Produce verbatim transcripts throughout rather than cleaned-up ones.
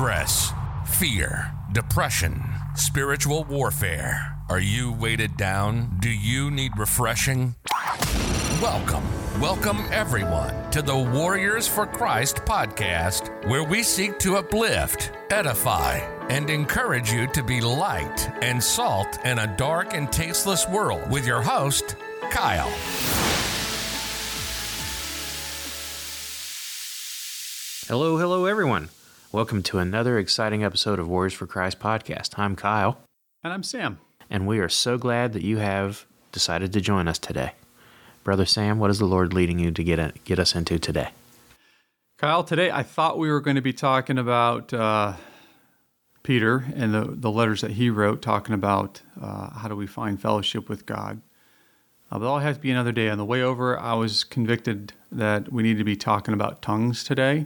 stress, fear, depression, spiritual warfare. Are you weighted down? Do you need refreshing? Welcome, welcome everyone to the Warriors for Christ podcast, where we seek to uplift, edify, and encourage you to be light and salt in a dark and tasteless world with your host, Kyle. Hello, hello everyone. Welcome to another exciting episode of Warriors for Christ podcast. I'm Kyle. And I'm Sam. And we are so glad that you have decided to join us today. Brother Sam, what is the Lord leading you to get a, get us into today? Kyle, today I thought we were going to be talking about uh, Peter and the, the letters that he wrote, talking about uh, how do we find fellowship with God. Uh, but that'll have to be another day. On the way over, I was convicted that we need to be talking about tongues today.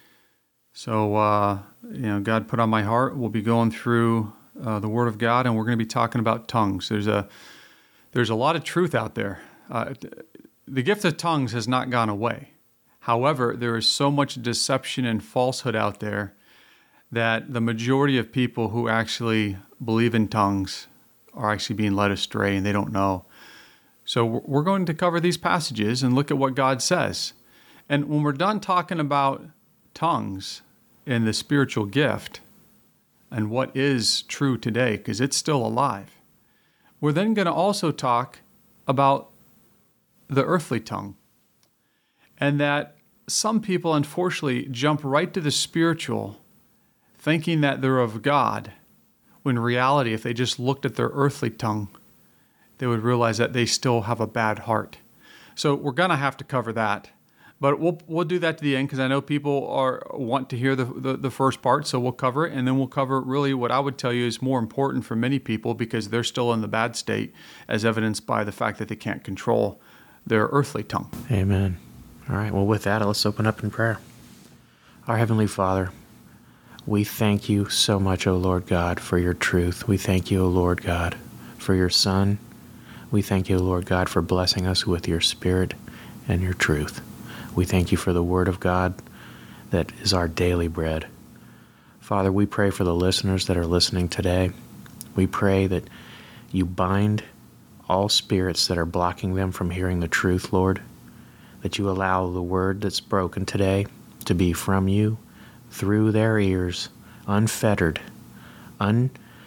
So, uh, you know, God put on my heart, we'll be going through uh, the Word of God, and we're going to be talking about tongues. There's a there's a lot of truth out there. Uh, the gift of tongues has not gone away. However, there is so much deception and falsehood out there that the majority of people who actually believe in tongues are actually being led astray, and they don't know. So we're going to cover these passages and look at what God says. And when we're done talking about tongues and the spiritual gift and what is true today, because it's still alive, we're then going to also talk about the earthly tongue, and that some people unfortunately jump right to the spiritual thinking that they're of God, when in reality, if they just looked at their earthly tongue, they would realize that they still have a bad heart. So we're going to have to cover that. But we'll we'll do that to the end, because I know people are want to hear the, the the first part, so we'll cover it, and then we'll cover really what I would tell you is more important for many people, because they're still in the bad state, as evidenced by the fact that they can't control their earthly tongue. Amen. All right, well, with that, let's open up in prayer. Our Heavenly Father, we thank you so much, O Lord God, for your truth. We thank you, O Lord God, for your Son. We thank you, O Lord God, for blessing us with your Spirit and your truth. We thank you for the Word of God that is our daily bread. Father, we pray for the listeners that are listening today. We pray that you bind all spirits that are blocking them from hearing the truth, Lord, that you allow the word that's broken today to be from you, through their ears, unfettered, un,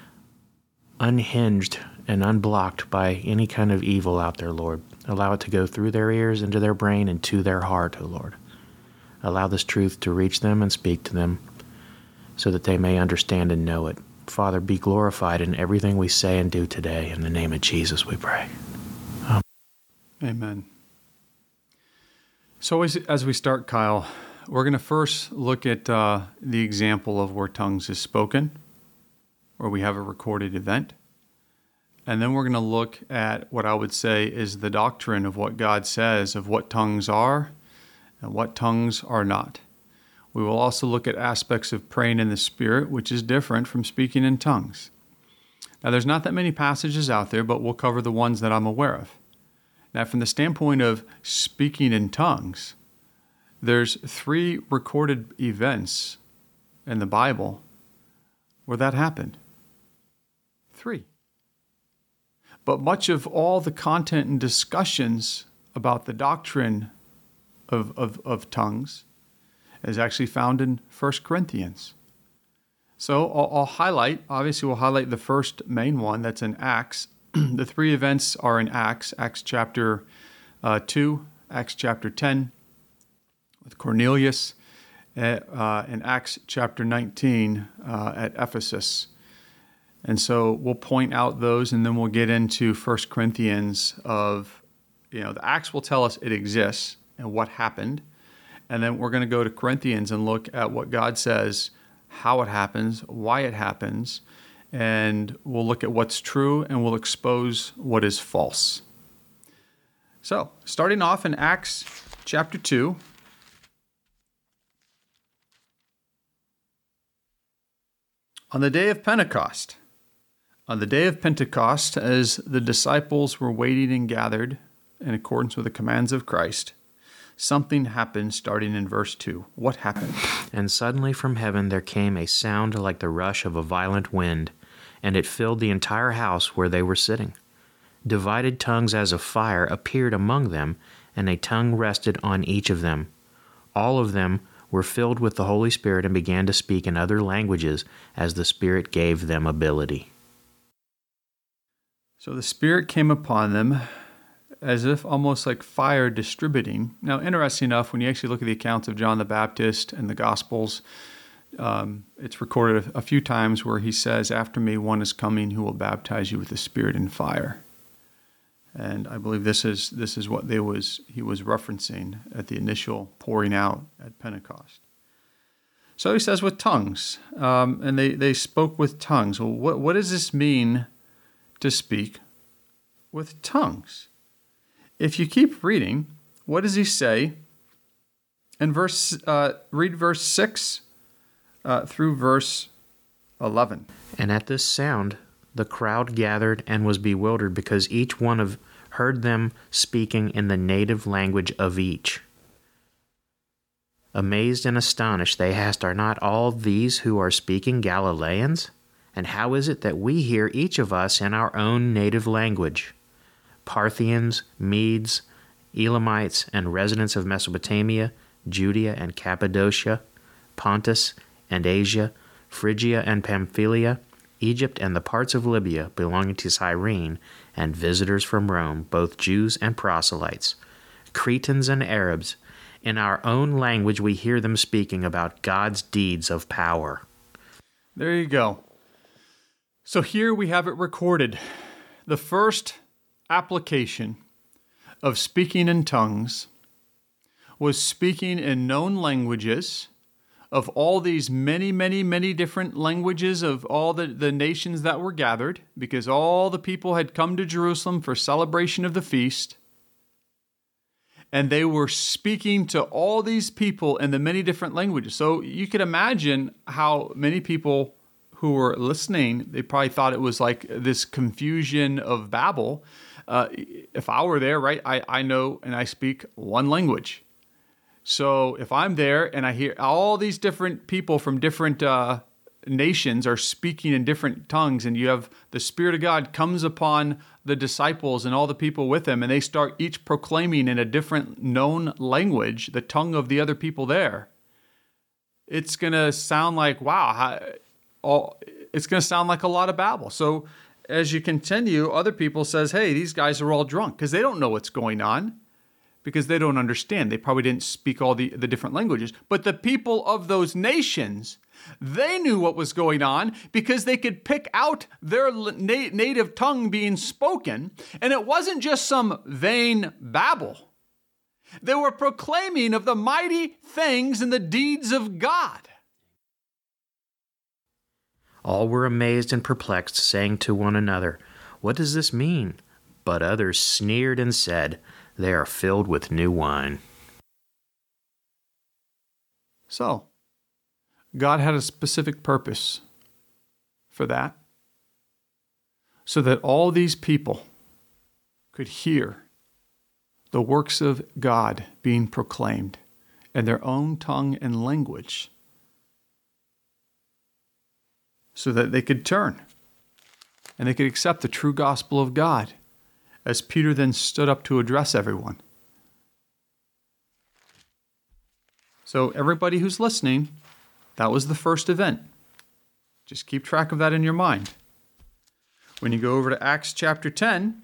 unhinged, and unblocked by any kind of evil out there, Lord. Allow it to go through their ears, into their brain, and to their heart, O Lord. Allow this truth to reach them and speak to them so that they may understand and know it. Father, be glorified in everything we say and do today. In the name of Jesus, we pray. Amen. Amen. So as, as we start, Kyle, we're going to first look at uh, the example of where tongues is spoken, where we have a recorded event. And then we're going to look at what I would say is the doctrine of what God says of what tongues are and what tongues are not. We will also look at aspects of praying in the Spirit, which is different from speaking in tongues. Now, there's not that many passages out there, but we'll cover the ones that I'm aware of. Now, from the standpoint of speaking in tongues, there's three recorded events in the Bible where that happened. Three. But much of all the content and discussions about the doctrine of, of, of tongues is actually found in First Corinthians. So I'll, I'll highlight, obviously we'll highlight the first main one that's in Acts. The three events are in Acts, Acts chapter uh, two, Acts chapter ten with Cornelius, uh, and Acts chapter nineteen uh, at Ephesus. And so we'll point out those, and then we'll get into First Corinthians of, you know, the Acts will tell us it exists and what happened. And then we're going to go to Corinthians and look at what God says, how it happens, why it happens, and we'll look at what's true and we'll expose what is false. So, starting off in Acts chapter two. On the day of Pentecost, on the day of Pentecost, as the disciples were waiting and gathered in accordance with the commands of Christ, something happened starting in verse two. What happened? And suddenly from heaven there came a sound like the rush of a violent wind, and it filled the entire house where they were sitting. Divided tongues as of fire appeared among them, and a tongue rested on each of them. All of them were filled with the Holy Spirit and began to speak in other languages as the Spirit gave them ability. So the Spirit came upon them as if almost like fire distributing. Now, interesting enough, when you actually look at the accounts of John the Baptist and the Gospels, um, it's recorded a, a few times where he says, "After me, one is coming who will baptize you with the Spirit and fire." And I believe this is this is what they was he was referencing at the initial pouring out at Pentecost. So he says with tongues, um, and they, they spoke with tongues. Well, what, what does this mean to speak with tongues? If you keep reading, what does he say? In verse, uh, read verse six uh, through verse eleven. And at this sound the crowd gathered and was bewildered, because each one of heard them speaking in the native language of each. Amazed and astonished, they asked, "Are not all these who are speaking Galileans? And how is it that we hear each of us in our own native language? Parthians, Medes, Elamites, and residents of Mesopotamia, Judea and Cappadocia, Pontus and Asia, Phrygia and Pamphylia, Egypt and the parts of Libya belonging to Cyrene, and visitors from Rome, both Jews and proselytes, Cretans and Arabs. In our own language we hear them speaking about God's deeds of power." There you go. So here we have it recorded. The first application of speaking in tongues was speaking in known languages of all these many, many, many different languages of all the, the nations that were gathered, because all the people had come to Jerusalem for celebration of the feast. And they were speaking to all these people in the many different languages. So you could imagine how many people who were listening, they probably thought it was like this confusion of Babel. Uh, if I were there, right, I, I know and I speak one language. So if I'm there and I hear all these different people from different uh, nations are speaking in different tongues, and you have the Spirit of God comes upon the disciples and all the people with them, and they start each proclaiming in a different known language, the tongue of the other people there, it's going to sound like, wow, how, all, it's going to sound like a lot of babble. So as you continue, other people says, hey, these guys are all drunk, because they don't know what's going on, because they don't understand. They probably didn't speak all the, the different languages. But the people of those nations, they knew what was going on, because they could pick out their na- native tongue being spoken. And it wasn't just some vain babble. They were proclaiming of the mighty things and the deeds of God. All were amazed and perplexed, saying to one another, "What does this mean?" But others sneered and said, "They are filled with new wine." So, God had a specific purpose for that, so that all these people could hear the works of God being proclaimed in their own tongue and language, so that they could turn and they could accept the true gospel of God, as Peter then stood up to address everyone. So everybody who's listening, that was the first event. Just keep track of that in your mind. When you go over to Acts chapter ten,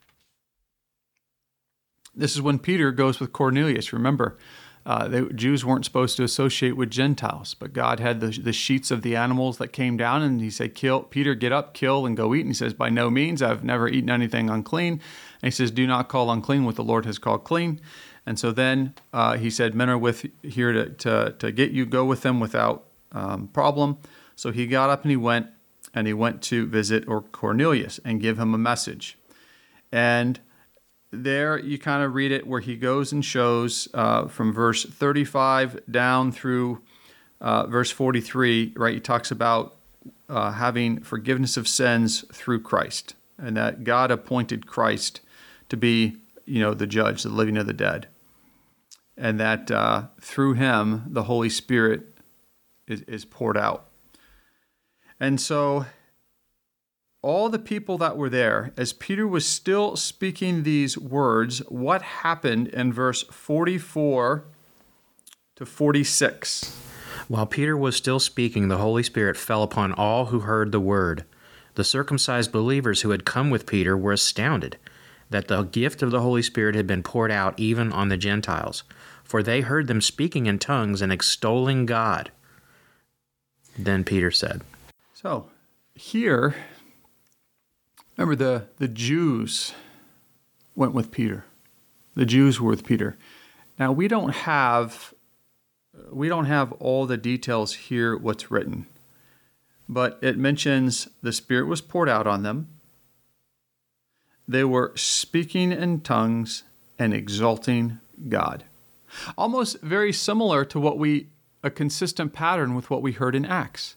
this is when Peter goes with Cornelius. Remember, uh, the Jews weren't supposed to associate with Gentiles, but God had the, the sheets of the animals that came down, and he said, "Kill, Peter, get up, kill, and go eat." And he says, "By no means, I've never eaten anything unclean." And he says, "Do not call unclean what the Lord has called clean." And so then uh, he said, "Men are with here to, to, to get you, go with them without um, problem." So he got up and he went, and he went to visit or Cornelius and give him a message. And there you kind of read it where he goes and shows uh, from verse thirty-five down through uh, verse forty-three, right? He talks about uh, having forgiveness of sins through Christ, and that God appointed Christ to be, you know, the judge, the living of the dead. and that uh, through him, the Holy Spirit is, is poured out. And so all the people that were there, as Peter was still speaking these words, what happened in verse forty-four to forty-six? While Peter was still speaking, the Holy Spirit fell upon all who heard the word. The circumcised believers who had come with Peter were astounded that the gift of the Holy Spirit had been poured out even on the Gentiles, for they heard them speaking in tongues and extolling God. Then Peter said. So, here, remember the, the Jews went with Peter. The Jews were with Peter. Now, we don't have we don't have all the details here, what's written, but it mentions the Spirit was poured out on them. They were speaking in tongues and exalting God. Almost very similar to what we, a consistent pattern with what we heard in Acts.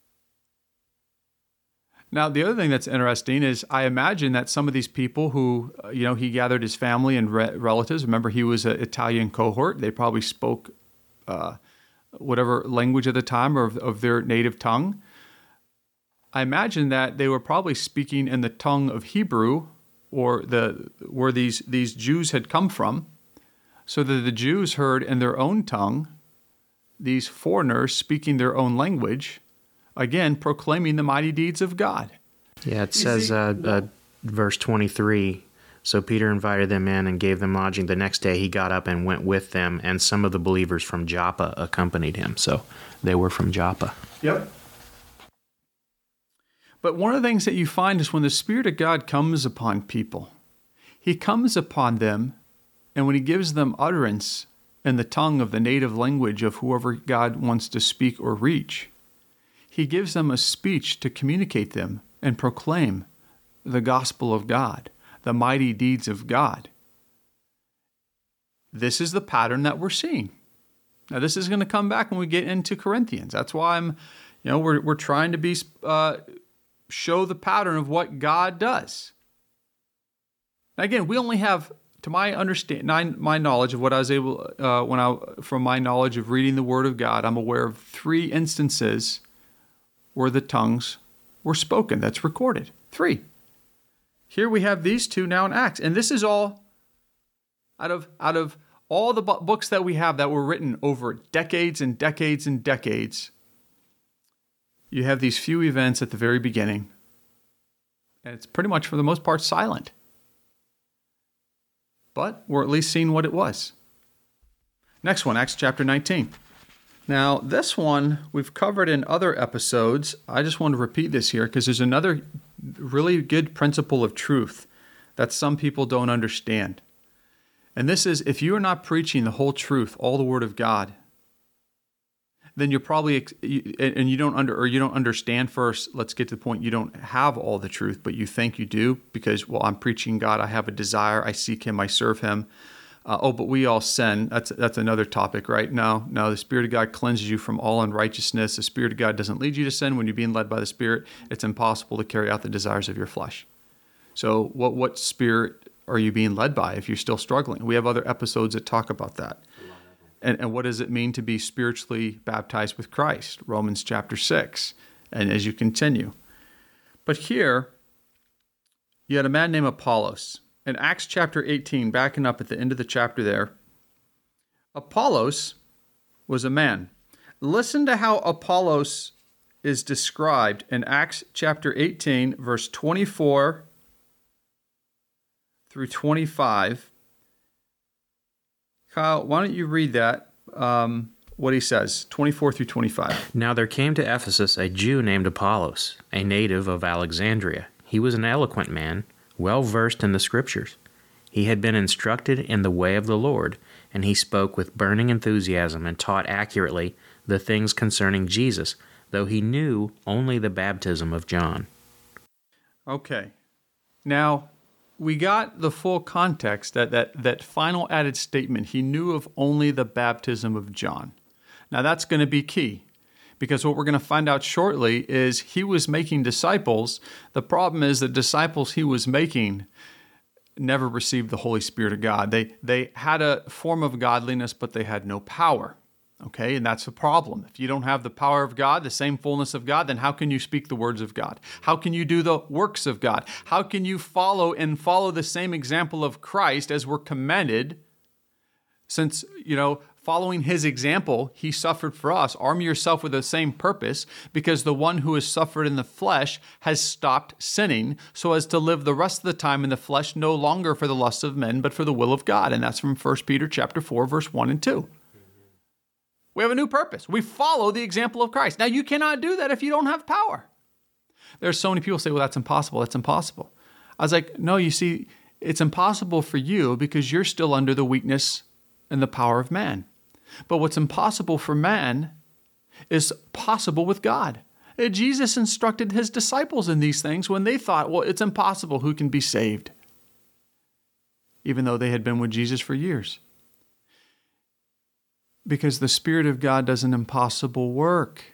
Now, the other thing that's interesting is I imagine that some of these people who, you know, he gathered his family and re- relatives. Remember, he was an Italian cohort. They probably spoke uh, whatever language at the time or of, of their native tongue. I imagine that they were probably speaking in the tongue of Hebrew or the where these, these Jews had come from, so that the Jews heard in their own tongue these foreigners speaking their own language, again, proclaiming the mighty deeds of God. Yeah, it says, uh, uh, verse twenty-three, so Peter invited them in and gave them lodging. The next day he got up and went with them, and some of the believers from Joppa accompanied him. So they were from Joppa. Yep. But one of the things that you find is when the Spirit of God comes upon people, he comes upon them, and when he gives them utterance in the tongue of the native language of whoever God wants to speak or reach, he gives them a speech to communicate them and proclaim the gospel of God, the mighty deeds of God. This is the pattern that we're seeing. Now, this is going to come back when we get into Corinthians. That's why I'm, you know, we're we're trying to be uh, show the pattern of what God does. Now, again, we only have, to my understand, my knowledge of what I was able, uh, when I from my knowledge of reading the Word of God, I'm aware of three instances where the tongues were spoken. That's recorded. Three. Here we have these two now in Acts. And this is all out of, out of all the bu- books that we have that were written over decades and decades and decades. You have these few events at the very beginning. And it's pretty much, for the most part, silent. But we're at least seeing what it was. Next one, Acts chapter nineteen. Now, this one we've covered in other episodes. I just want to repeat this here because there's another really good principle of truth that some people don't understand. And this is, if you are not preaching the whole truth, all the Word of God, then you're probably, and you don't under, or you don't understand first, let's get to the point, you don't have all the truth, but you think you do because, well, I'm preaching God, I have a desire, I seek Him, I serve Him. Uh, oh, but we all sin. That's that's another topic, right? No, no, the Spirit of God cleanses you from all unrighteousness. The Spirit of God doesn't lead you to sin. When you're being led by the Spirit, it's impossible to carry out the desires of your flesh. So what what spirit are you being led by if you're still struggling? We have other episodes that talk about that. And, and what does it mean to be spiritually baptized with Christ? Romans chapter six. And as you continue. But here, you had a man named Apollos. In Acts chapter eighteen, backing up at the end of the chapter there, Apollos was a man. Listen to how Apollos is described in Acts chapter eighteen, verse twenty-four through twenty-five. Kyle, why don't you read that, um, what he says, twenty-four through twenty-five. Now there came to Ephesus a Jew named Apollos, a native of Alexandria. He was an eloquent man, well versed in the Scriptures. He had been instructed in the way of the Lord, and he spoke with burning enthusiasm and taught accurately the things concerning Jesus, though he knew only the baptism of John. Okay. Now, we got the full context, that, that, that final added statement, he knew of only the baptism of John. Now, that's going to be key, because what we're going to find out shortly is he was making disciples. The problem is the disciples he was making, never received the Holy Spirit of God. They they had a form of godliness, but they had no power. Okay, and that's the problem. If you don't have the power of God, the same fullness of God, then how can you speak the words of God? How can you do the works of God? How can you follow and follow the same example of Christ as we're commanded? Since, you know, following his example, he suffered for us. Arm yourself with the same purpose, because the one who has suffered in the flesh has stopped sinning, so as to live the rest of the time in the flesh, no longer for the lusts of men, but for the will of God. And that's from First Peter chapter four, verse one and two. We have a new purpose. We follow the example of Christ. Now, you cannot do that if you don't have power. There's so many people say, well, that's impossible. That's impossible. I was like, no, you see, it's impossible for you because you're still under the weakness and the power of man. But what's impossible for man is possible with God. Jesus instructed his disciples in these things when they thought, well, it's impossible. Who can be saved? Even though they had been with Jesus for years. Because the Spirit of God does an impossible work.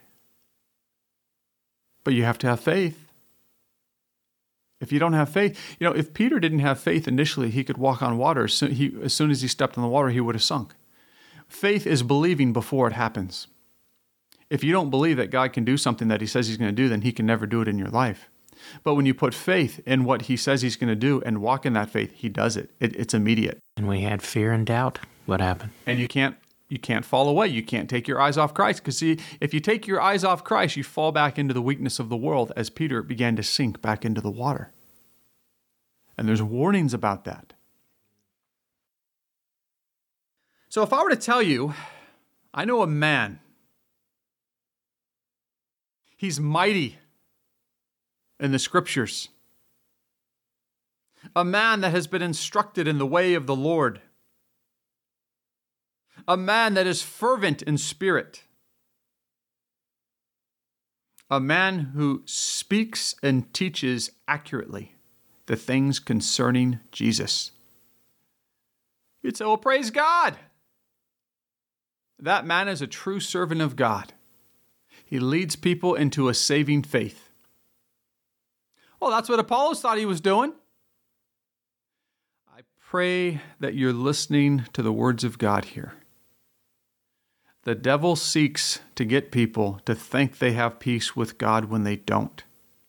But you have to have faith. If you don't have faith, you know, if Peter didn't have faith initially, he could walk on water. As soon, he, as soon as he stepped in the water, he would have sunk. Faith is believing before it happens. If you don't believe that God can do something that he says he's going to do, then he can never do it in your life. But when you put faith in what he says he's going to do and walk in that faith, he does it. it it's immediate. And we had fear and doubt. What happened? And you can't You can't fall away. You can't take your eyes off Christ. Because see, if you take your eyes off Christ, you fall back into the weakness of the world as Peter began to sink back into the water. And there's warnings about that. So if I were to tell you, I know a man. He's mighty in the scriptures. A man that has been instructed in the way of the Lord. A man that is fervent in spirit. A man who speaks and teaches accurately the things concerning Jesus. You'd say, well, praise God. That man is a true servant of God. He leads people into a saving faith. Well, that's what Apollos thought he was doing. I pray that you're listening to the words of God here. The devil seeks to get people to think they have peace with God when they don't.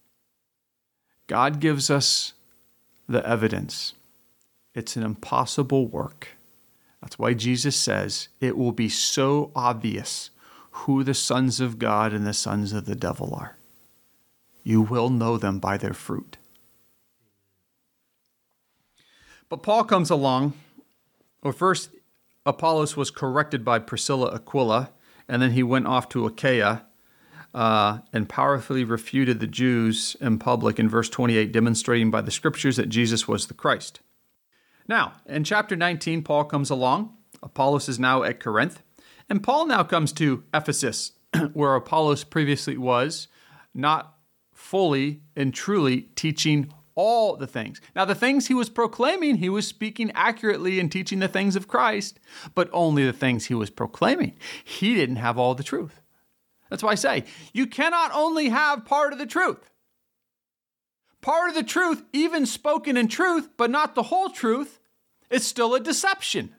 God gives us the evidence. It's an impossible work. That's why Jesus says it will be so obvious who the sons of God and the sons of the devil are. You will know them by their fruit. But Paul comes along. Well, first, Apollos was corrected by Priscilla Aquila, and then he went off to Achaia uh, and powerfully refuted the Jews in public in verse twenty-eight, demonstrating by the scriptures that Jesus was the Christ. Now, in chapter nineteen, Paul comes along. Apollos is now at Corinth, and Paul now comes to Ephesus, where Apollos previously was, not fully and truly teaching all the things. Now, the things he was proclaiming, he was speaking accurately and teaching the things of Christ, but only the things he was proclaiming. He didn't have all the truth. That's why I say, you cannot only have part of the truth. Part of the truth, even spoken in truth, but not the whole truth, is still a deception.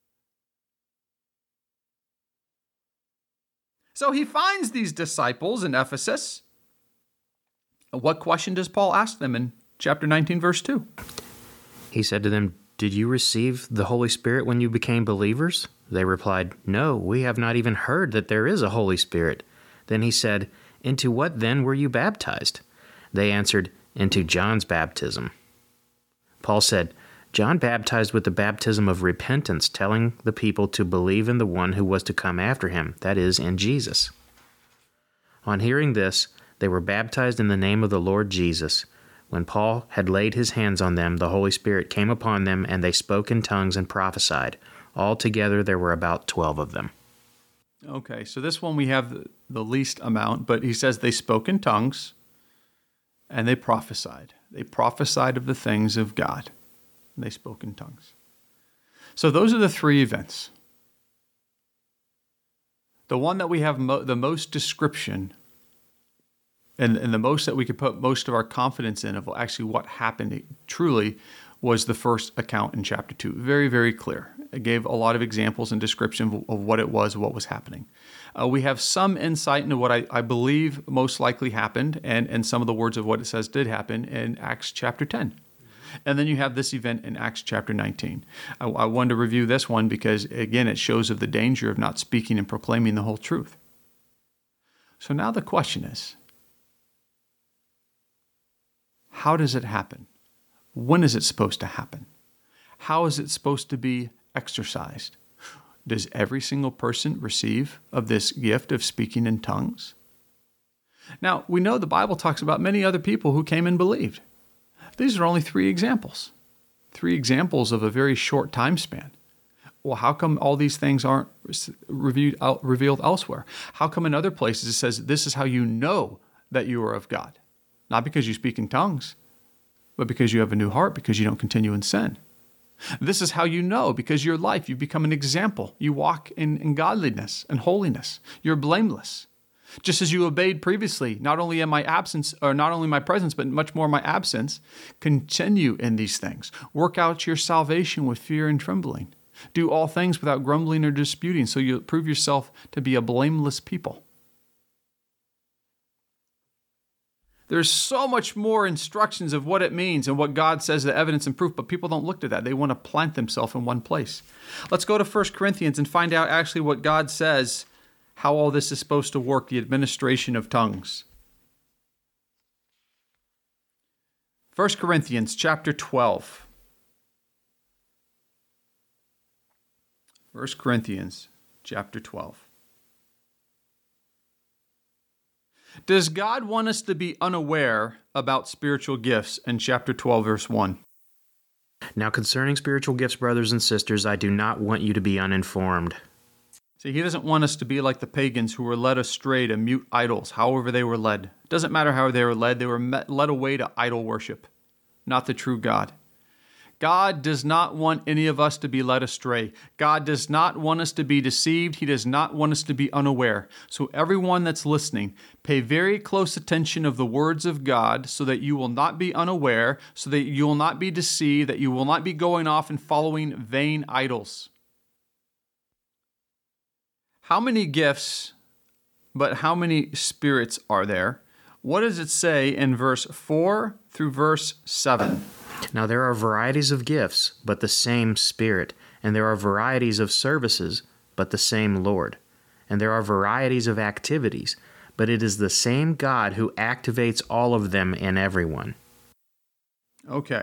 So he finds these disciples in Ephesus. What question does Paul ask them in chapter nineteen, verse two? He said to them, "Did you receive the Holy Spirit when you became believers?" They replied, "No, we have not even heard that there is a Holy Spirit." Then he said, "Into what then were you baptized?" They answered, "Into John's baptism." Paul said, "John baptized with the baptism of repentance, telling the people to believe in the one who was to come after him, that is, in Jesus." On hearing this, they were baptized in the name of the Lord Jesus. When Paul had laid his hands on them, the Holy Spirit came upon them, and they spoke in tongues and prophesied. Altogether, there were about twelve of them. Okay, so this one we have the least amount, but he says they spoke in tongues and they prophesied. They prophesied of the things of God. And they spoke in tongues. So those are the three events. The one that we have mo- the most description and, and the most that we could put most of our confidence in of actually what happened truly was the first account in chapter two. Very, very clear. It gave a lot of examples and description of what it was, what was happening. Uh, we have some insight into what I, I believe most likely happened, and, and some of the words of what it says did happen in Acts chapter ten. And then you have this event in Acts chapter nineteen. I, I wanted to review this one because, again, it shows of the danger of not speaking and proclaiming the whole truth. So now the question is, how does it happen? When is it supposed to happen? How is it supposed to be exercised? Does every single person receive of this gift of speaking in tongues? Now, we know the Bible talks about many other people who came and believed. These are only three examples. Three examples of a very short time span. Well, how come all these things aren't reviewed, out, revealed elsewhere? How come in other places it says this is how you know that you are of God? Not because you speak in tongues, but because you have a new heart, because you don't continue in sin. This is how you know, because your life, you've become an example. You walk in, in godliness and holiness. You're blameless. Just as you obeyed previously, not only in my absence, or not only my presence, but much more my absence, continue in these things. Work out your salvation with fear and trembling. Do all things without grumbling or disputing, so you prove yourself to be a blameless people. There's so much more instructions of what it means and what God says, the evidence and proof, but people don't look to that. They want to plant themselves in one place. Let's go to First Corinthians and find out actually what God says, how all this is supposed to work, the administration of tongues. First Corinthians chapter twelve. First Corinthians chapter twelve. Does God want us to be unaware about spiritual gifts in chapter twelve, verse one? Now concerning spiritual gifts, brothers and sisters, I do not want you to be uninformed. See, he doesn't want us to be like the pagans who were led astray to mute idols, however they were led. It doesn't matter how they were led, they were met, led away to idol worship, not the true God. God does not want any of us to be led astray. God does not want us to be deceived. He does not want us to be unaware. So everyone that's listening, pay very close attention of the words of God so that you will not be unaware, so that you will not be deceived, that you will not be going off and following vain idols. How many gifts, but how many spirits are there? What does it say in verse four through verse seven? Now there are varieties of gifts, but the same Spirit. And there are varieties of services, but the same Lord. And there are varieties of activities, but it is the same God who activates all of them in everyone. Okay.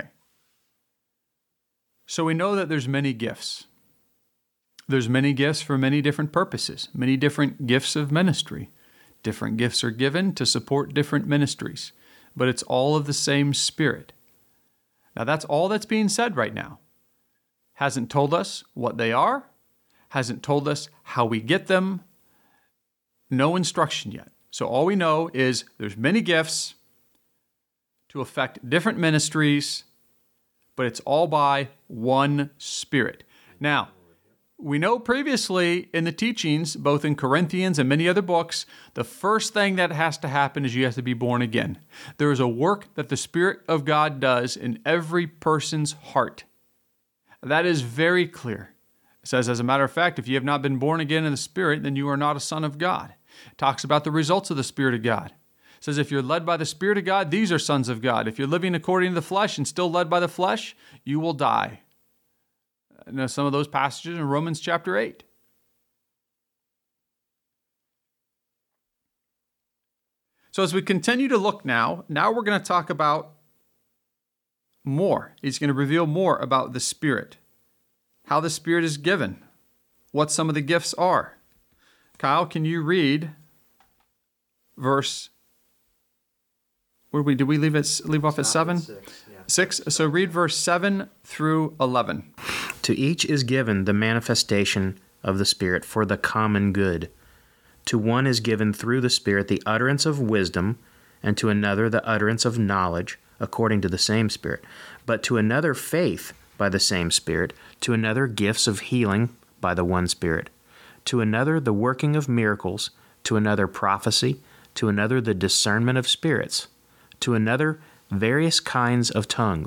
So we know that there's many gifts. There's many gifts for many different purposes, many different gifts of ministry. Different gifts are given to support different ministries, but it's all of the same Spirit. Now that's all that's being said right now. Hasn't told us what they are, hasn't told us how we get them, no instruction yet. So all we know is there's many gifts to affect different ministries, but it's all by one Spirit. Now, we know previously in the teachings, both in Corinthians and many other books, the first thing that has to happen is you have to be born again. There is a work that the Spirit of God does in every person's heart. That is very clear. It says, as a matter of fact, if you have not been born again in the Spirit, then you are not a son of God. It talks about the results of the Spirit of God. It says, if you're led by the Spirit of God, these are sons of God. If you're living according to the flesh and still led by the flesh, you will die. Now, some of those passages in Romans chapter eight. So as we continue to look now, now we're going to talk about more. He's going to reveal more about the Spirit, how the Spirit is given, what some of the gifts are. Kyle, can you read verse, where did we, did we leave it, leave off at seven? Six, yeah. Six. So read verse seven through eleven. To each is given the manifestation of the Spirit for the common good. To one is given through the Spirit the utterance of wisdom, and to another the utterance of knowledge, according to the same Spirit. But to another faith by the same Spirit, to another gifts of healing by the one Spirit, to another the working of miracles, to another prophecy, to another the discernment of spirits, to another various kinds of tongues,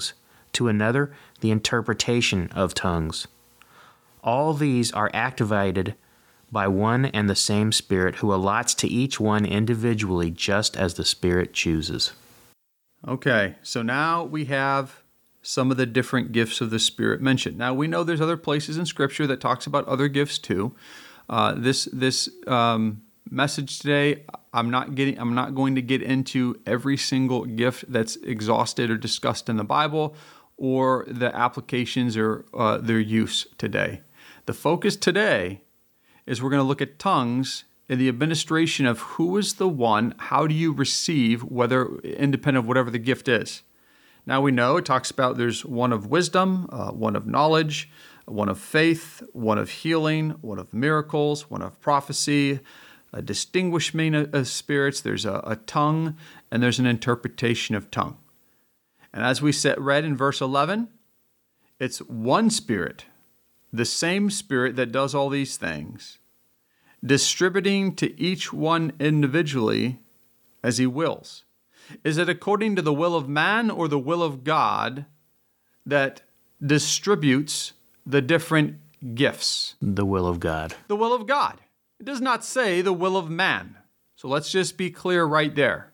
to another the interpretation of tongues. All these are activated by one and the same Spirit, who allots to each one individually just as the Spirit chooses. Okay, so now we have some of the different gifts of the Spirit mentioned. Now we know there's other places in Scripture that talks about other gifts too. Uh, this this um, message today, I'm not getting. I'm not going to get into every single gift that's exhausted or discussed in the Bible, or the applications or uh, their use today. The focus today is we're going to look at tongues and the administration of who is the one, how do you receive, whether independent of whatever the gift is. Now we know it talks about there's one of wisdom, uh, one of knowledge, one of faith, one of healing, one of miracles, one of prophecy, a distinguishing of spirits, there's a, a tongue, and there's an interpretation of tongue. And as we said, read in verse eleven, it's one Spirit, the same Spirit that does all these things, distributing to each one individually as he wills. Is it according to the will of man or the will of God that distributes the different gifts? The will of God. The will of God. It does not say the will of man. So let's just be clear right there.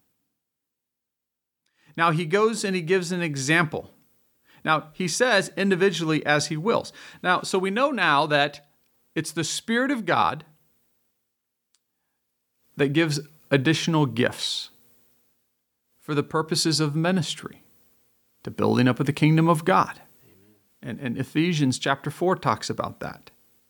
Now he goes and he gives an example. Now he says individually as he wills. Now, so we know now that it's the Spirit of God that gives additional gifts for the purposes of ministry, to building up of the kingdom of God. And, and Ephesians chapter four talks about that.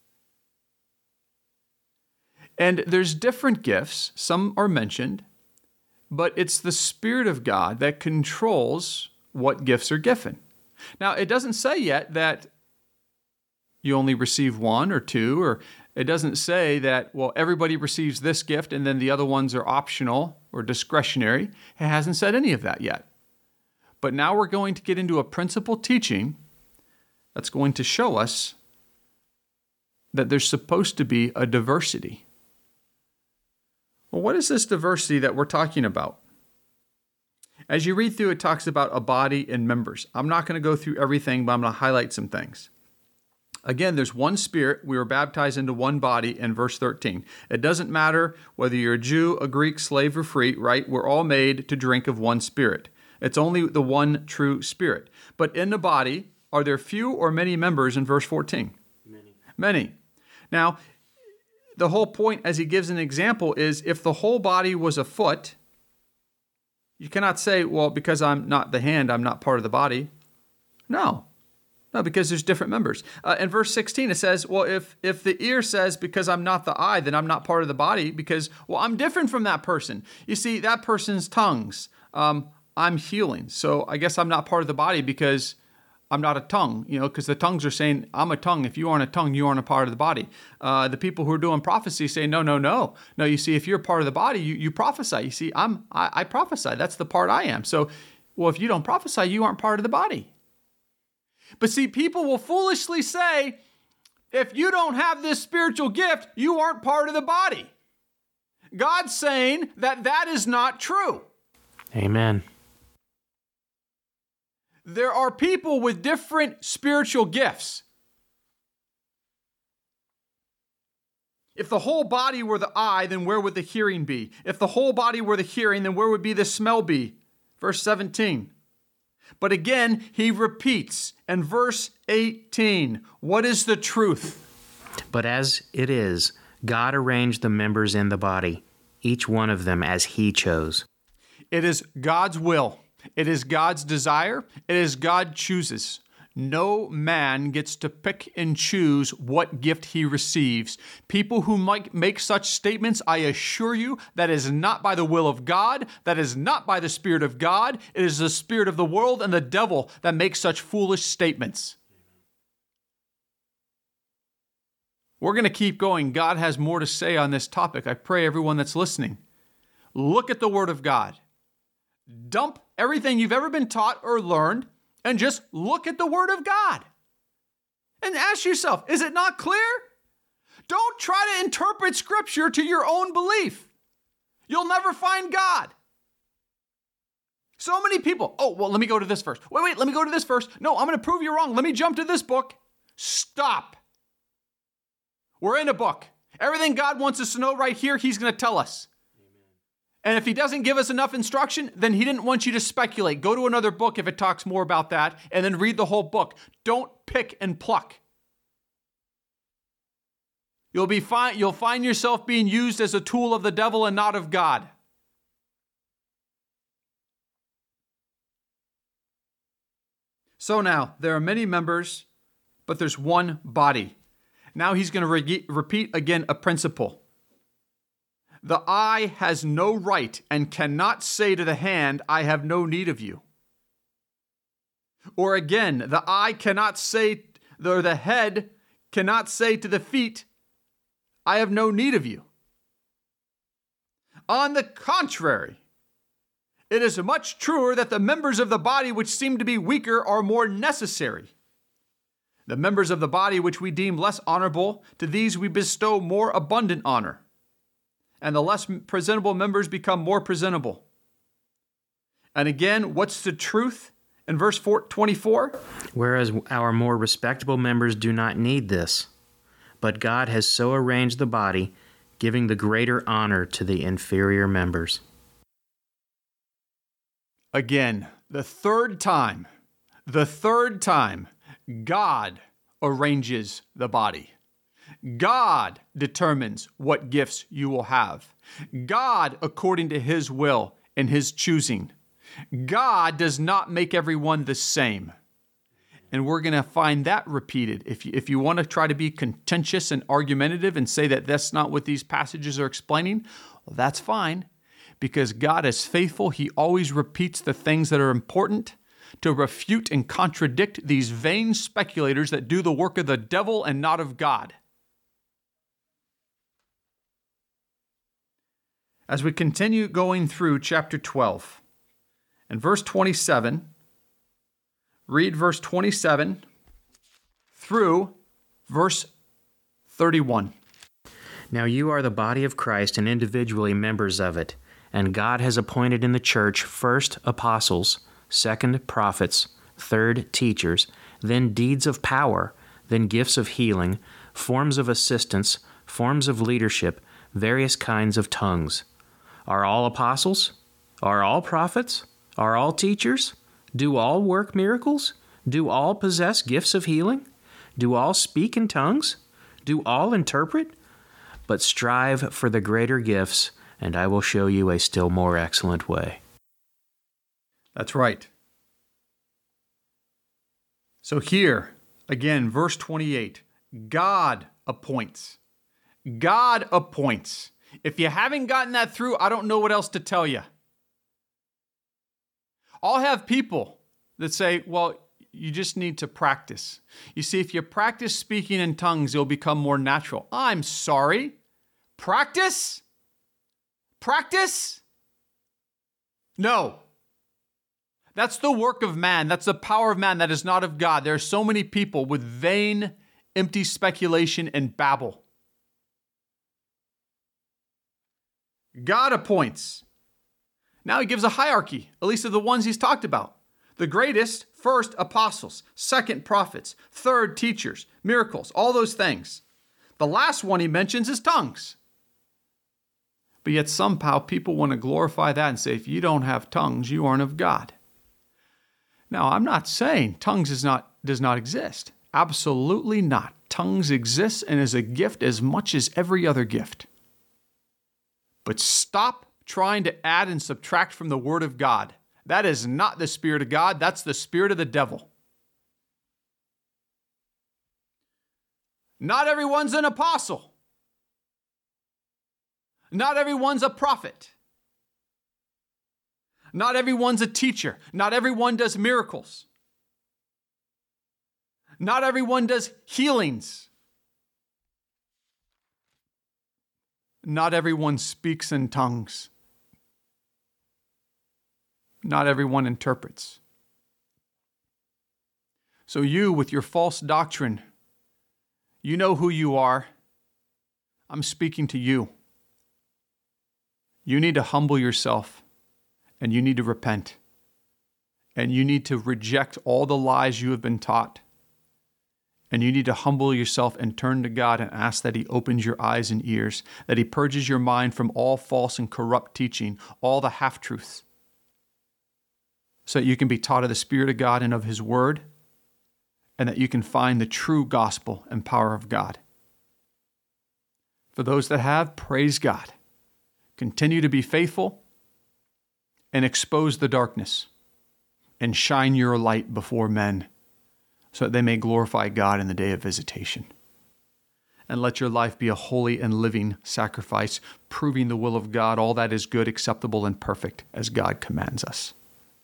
And there's different gifts. Some are mentioned, but it's the Spirit of God that controls what gifts are given. Now, it doesn't say yet that you only receive one or two, or it doesn't say that, well, everybody receives this gift and then the other ones are optional or discretionary. It hasn't said any of that yet. But now we're going to get into a principal teaching that's going to show us that there's supposed to be a diversity. Well, what is this diversity that we're talking about? As you read through, it talks about a body and members. I'm not going to go through everything, but I'm going to highlight some things. Again, there's one Spirit. We were baptized into one body in verse thirteen. It doesn't matter whether you're a Jew, a Greek, slave, or free, right? We're all made to drink of one Spirit. It's only the one true Spirit. But in the body, are there few or many members in verse fourteen? Many. Many. Now, the whole point, as he gives an example, is if the whole body was a foot, you cannot say, well, because I'm not the hand, I'm not part of the body. No. No, because there's different members. Uh, in verse sixteen, it says, well, if if the ear says, because I'm not the eye, then I'm not part of the body, because, well, I'm different from that person. You see, that person's tongues, um, I'm healing. So I guess I'm not part of the body because I'm not a tongue, you know, because the tongues are saying, I'm a tongue. If you aren't a tongue, you aren't a part of the body. Uh, the people who are doing prophecy say, no, no, no. No, you see, if you're part of the body, you, you prophesy. You see, I'm I, I prophesy. That's the part I am. So, well, if you don't prophesy, you aren't part of the body. But see, people will foolishly say, if you don't have this spiritual gift, you aren't part of the body. God's saying that that is not true. Amen. There are people with different spiritual gifts. If the whole body were the eye, then where would the hearing be? If the whole body were the hearing, then where would be the smell be? Verse seventeen. But again, he repeats in verse eighteen, what is the truth? But as it is, God arranged the members in the body, each one of them as he chose. It is God's will. It is God's desire. It is God chooses. No man gets to pick and choose what gift he receives. People who might make such statements, I assure you, that is not by the will of God. That is not by the Spirit of God. It is the spirit of the world and the devil that makes such foolish statements. We're going to keep going. God has more to say on this topic. I pray everyone that's listening, look at the Word of God. Dump everything you've ever been taught or learned and just look at the Word of God. And ask yourself, is it not clear? Don't try to interpret Scripture to your own belief. You'll never find God. So many people. Oh, well, let me go to this first. Wait, wait, let me go to this first. No, I'm going to prove you wrong. Let me jump to this book. Stop. We're in a book. Everything God wants us to know right here, he's going to tell us. Amen. And if he doesn't give us enough instruction, then he didn't want you to speculate. Go to another book if it talks more about that, and then read the whole book. Don't pick and pluck. You'll be fine. You'll find yourself being used as a tool of the devil and not of God. So now, there are many members, but there's one body. Now he's going to re- repeat again a principle. The eye has no right and cannot say to the hand, I have no need of you. Or again, the eye cannot say, or the head cannot say to the feet, I have no need of you. On the contrary, it is much truer that the members of the body which seem to be weaker are more necessary. The members of the body which we deem less honorable, to these we bestow more abundant honor. And the less presentable members become more presentable. And again, what's the truth in verse twenty-four? Whereas our more respectable members do not need this, but God has so arranged the body, giving the greater honor to the inferior members. Again, the third time, the third time, God arranges the body. God determines what gifts you will have. God, according to his will and his choosing. God does not make everyone the same. And we're going to find that repeated. If you, if you want to try to be contentious and argumentative and say that that's not what these passages are explaining, well, that's fine. Because God is faithful, he always repeats the things that are important to refute and contradict these vain speculators that do the work of the devil and not of God. As we continue going through chapter twelve, and verse twenty-seven, read verse twenty-seven through verse thirty-one. Now you are the body of Christ and individually members of it. And God has appointed in the church first apostles, second prophets, third teachers, then deeds of power, then gifts of healing, forms of assistance, forms of leadership, various kinds of tongues. Are all apostles? Are all prophets? Are all teachers? Do all work miracles? Do all possess gifts of healing? Do all speak in tongues? Do all interpret? But strive for the greater gifts, and I will show you a still more excellent way. That's right. So here, again, verse twenty-eight, God appoints. God appoints. If you haven't gotten that through, I don't know what else to tell you. I'll have people that say, well, you just need to practice. You see, if you practice speaking in tongues, you'll become more natural. I'm sorry. Practice? Practice? No. That's the work of man. That's the power of man. That is not of God. There are so many people with vain, empty speculation and babble. God appoints. Now he gives a hierarchy, at least of the ones he's talked about. The greatest, first apostles, second prophets, third teachers, miracles, all those things. The last one he mentions is tongues. But yet somehow people want to glorify that and say, if you don't have tongues, you aren't of God. Now, I'm not saying tongues is not, does not exist. Absolutely not. Tongues exists and is a gift as much as every other gift. But stop trying to add and subtract from the Word of God. That is not the Spirit of God. That's the spirit of the devil. Not everyone's an apostle. Not everyone's a prophet. Not everyone's a teacher. Not everyone does miracles. Not everyone does healings. Not everyone speaks in tongues. Not everyone interprets. So you, with your false doctrine, you know who you are. I'm speaking to you. You need to humble yourself, and you need to repent. And you need to reject all the lies you have been taught. And you need to humble yourself and turn to God and ask that He opens your eyes and ears, that He purges your mind from all false and corrupt teaching, all the half-truths, so that you can be taught of the Spirit of God and of His Word, and that you can find the true gospel and power of God. For those that have, praise God. Continue to be faithful and expose the darkness and shine your light before men, so that they may glorify God in the day of visitation. And let your life be a holy and living sacrifice, proving the will of God, all that is good, acceptable, and perfect, as God commands us.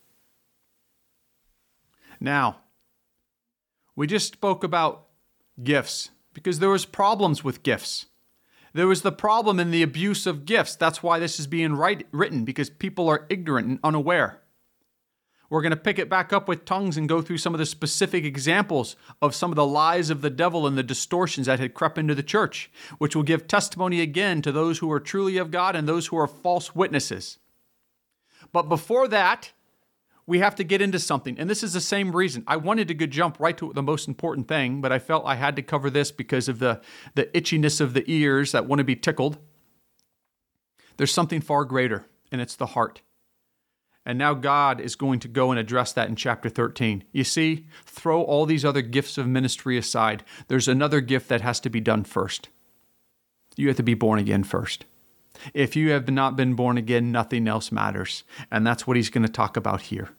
Now, we just spoke about gifts, because there was problems with gifts. There was the problem in the abuse of gifts. That's why this is being write, written, because people are ignorant and unaware. We're going to pick it back up with tongues and go through some of the specific examples of some of the lies of the devil and the distortions that had crept into the church, which will give testimony again to those who are truly of God and those who are false witnesses. But before that, we have to get into something. And this is the same reason. I wanted to go jump right to the most important thing, but I felt I had to cover this because of the, the itchiness of the ears that want to be tickled. There's something far greater, and it's the heart. And now God is going to go and address that in chapter thirteen. You see, throw all these other gifts of ministry aside. There's another gift that has to be done first. You have to be born again first. If you have not been born again, nothing else matters. And that's what he's going to talk about here.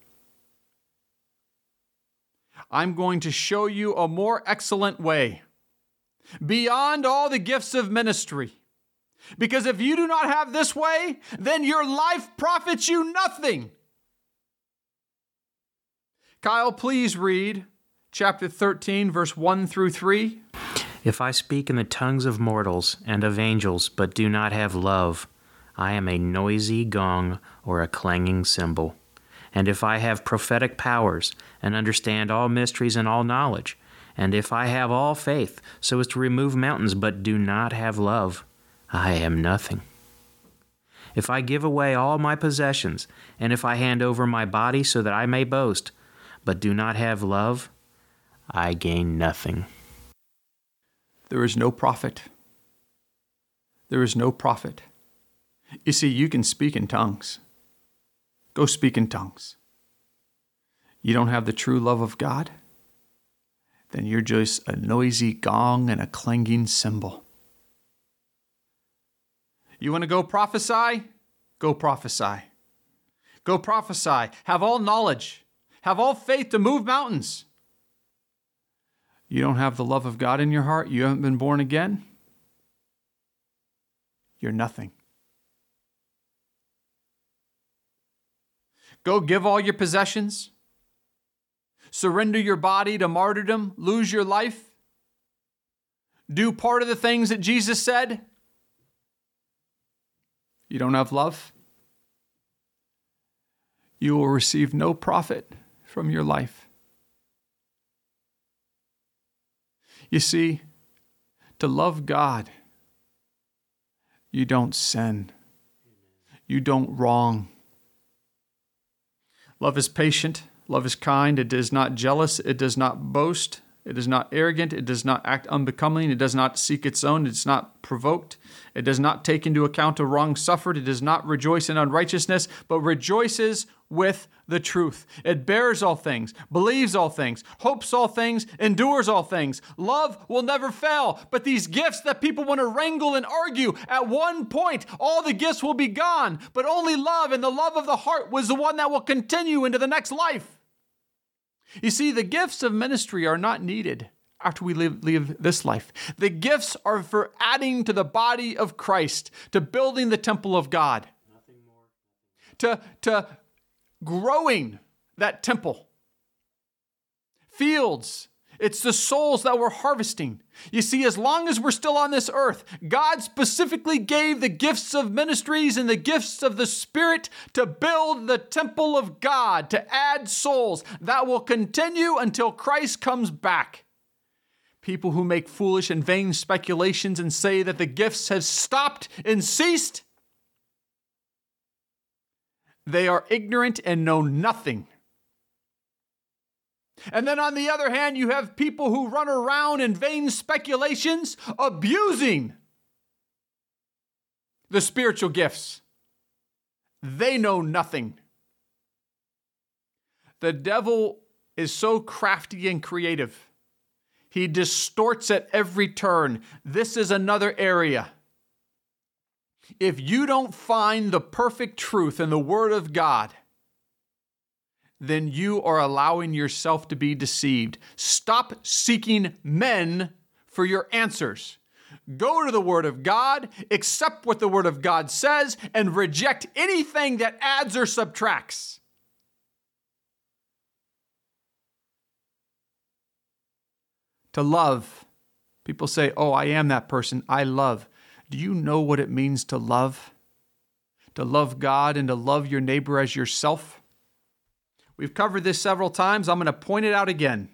I'm going to show you a more excellent way, beyond all the gifts of ministry. Because if you do not have this way, then your life profits you nothing. Kyle, please read chapter thirteen, verse one through three. If I speak in the tongues of mortals and of angels, but do not have love, I am a noisy gong or a clanging cymbal. And if I have prophetic powers and understand all mysteries and all knowledge, and if I have all faith so as to remove mountains, but do not have love, I am nothing. If I give away all my possessions, and if I hand over my body so that I may boast, but do not have love, I gain nothing. There is no profit. There is no profit. You see, you can speak in tongues. Go speak in tongues. You don't have the true love of God? Then you're just a noisy gong and a clanging cymbal. You want to go prophesy? Go prophesy. Go prophesy. Have all knowledge. Have all faith to move mountains. You don't have the love of God in your heart? You haven't been born again? You're nothing. Go give all your possessions. Surrender your body to martyrdom. Lose your life. Do part of the things that Jesus said. You don't have love. You will receive no profit from your life. You see, to love God, you don't sin. You don't wrong. Love is patient. Love is kind. It is not jealous. It does not boast. It is not arrogant. It does not act unbecomingly. It does not seek its own. It is not provoked. It does not take into account a wrong suffered. It does not rejoice in unrighteousness, but rejoices with the truth. It bears all things, believes all things, hopes all things, endures all things. Love will never fail. But these gifts that people want to wrangle and argue, at one point, all the gifts will be gone. But only love, and the love of the heart was the one that will continue into the next life. You see, the gifts of ministry are not needed after we live, live this life. The gifts are for adding to the body of Christ, to building the temple of God, Nothing more. to, to growing that temple. Fields. It's the souls that we're harvesting. You see, as long as we're still on this earth, God specifically gave the gifts of ministries and the gifts of the Spirit to build the temple of God, to add souls that will continue until Christ comes back. People who make foolish and vain speculations and say that the gifts have stopped and ceased, they are ignorant and know nothing And then on the other hand, you have people who run around in vain speculations, abusing the spiritual gifts. They know nothing. The devil is so crafty and creative. He distorts at every turn. This is another area. If you don't find the perfect truth in the Word of God, then you are allowing yourself to be deceived. Stop seeking men for your answers. Go to the Word of God, accept what the Word of God says, and reject anything that adds or subtracts. To love. People say, oh, I am that person. I love. Do you know what it means to love? To love God and to love your neighbor as yourself? We've covered this several times. I'm going to point it out again.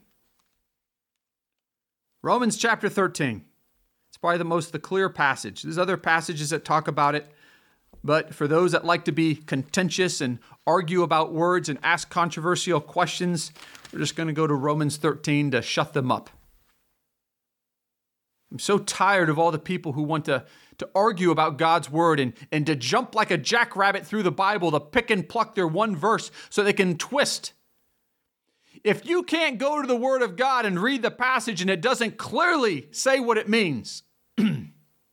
Romans chapter thirteen. It's probably the most the clear passage. There's other passages that talk about it, but for those that like to be contentious and argue about words and ask controversial questions, we're just going to go to Romans thirteen to shut them up. I'm so tired of all the people who want to, to argue about God's word and, and to jump like a jackrabbit through the Bible to pick and pluck their one verse so they can twist. If you can't go to the Word of God and read the passage and it doesn't clearly say what it means, then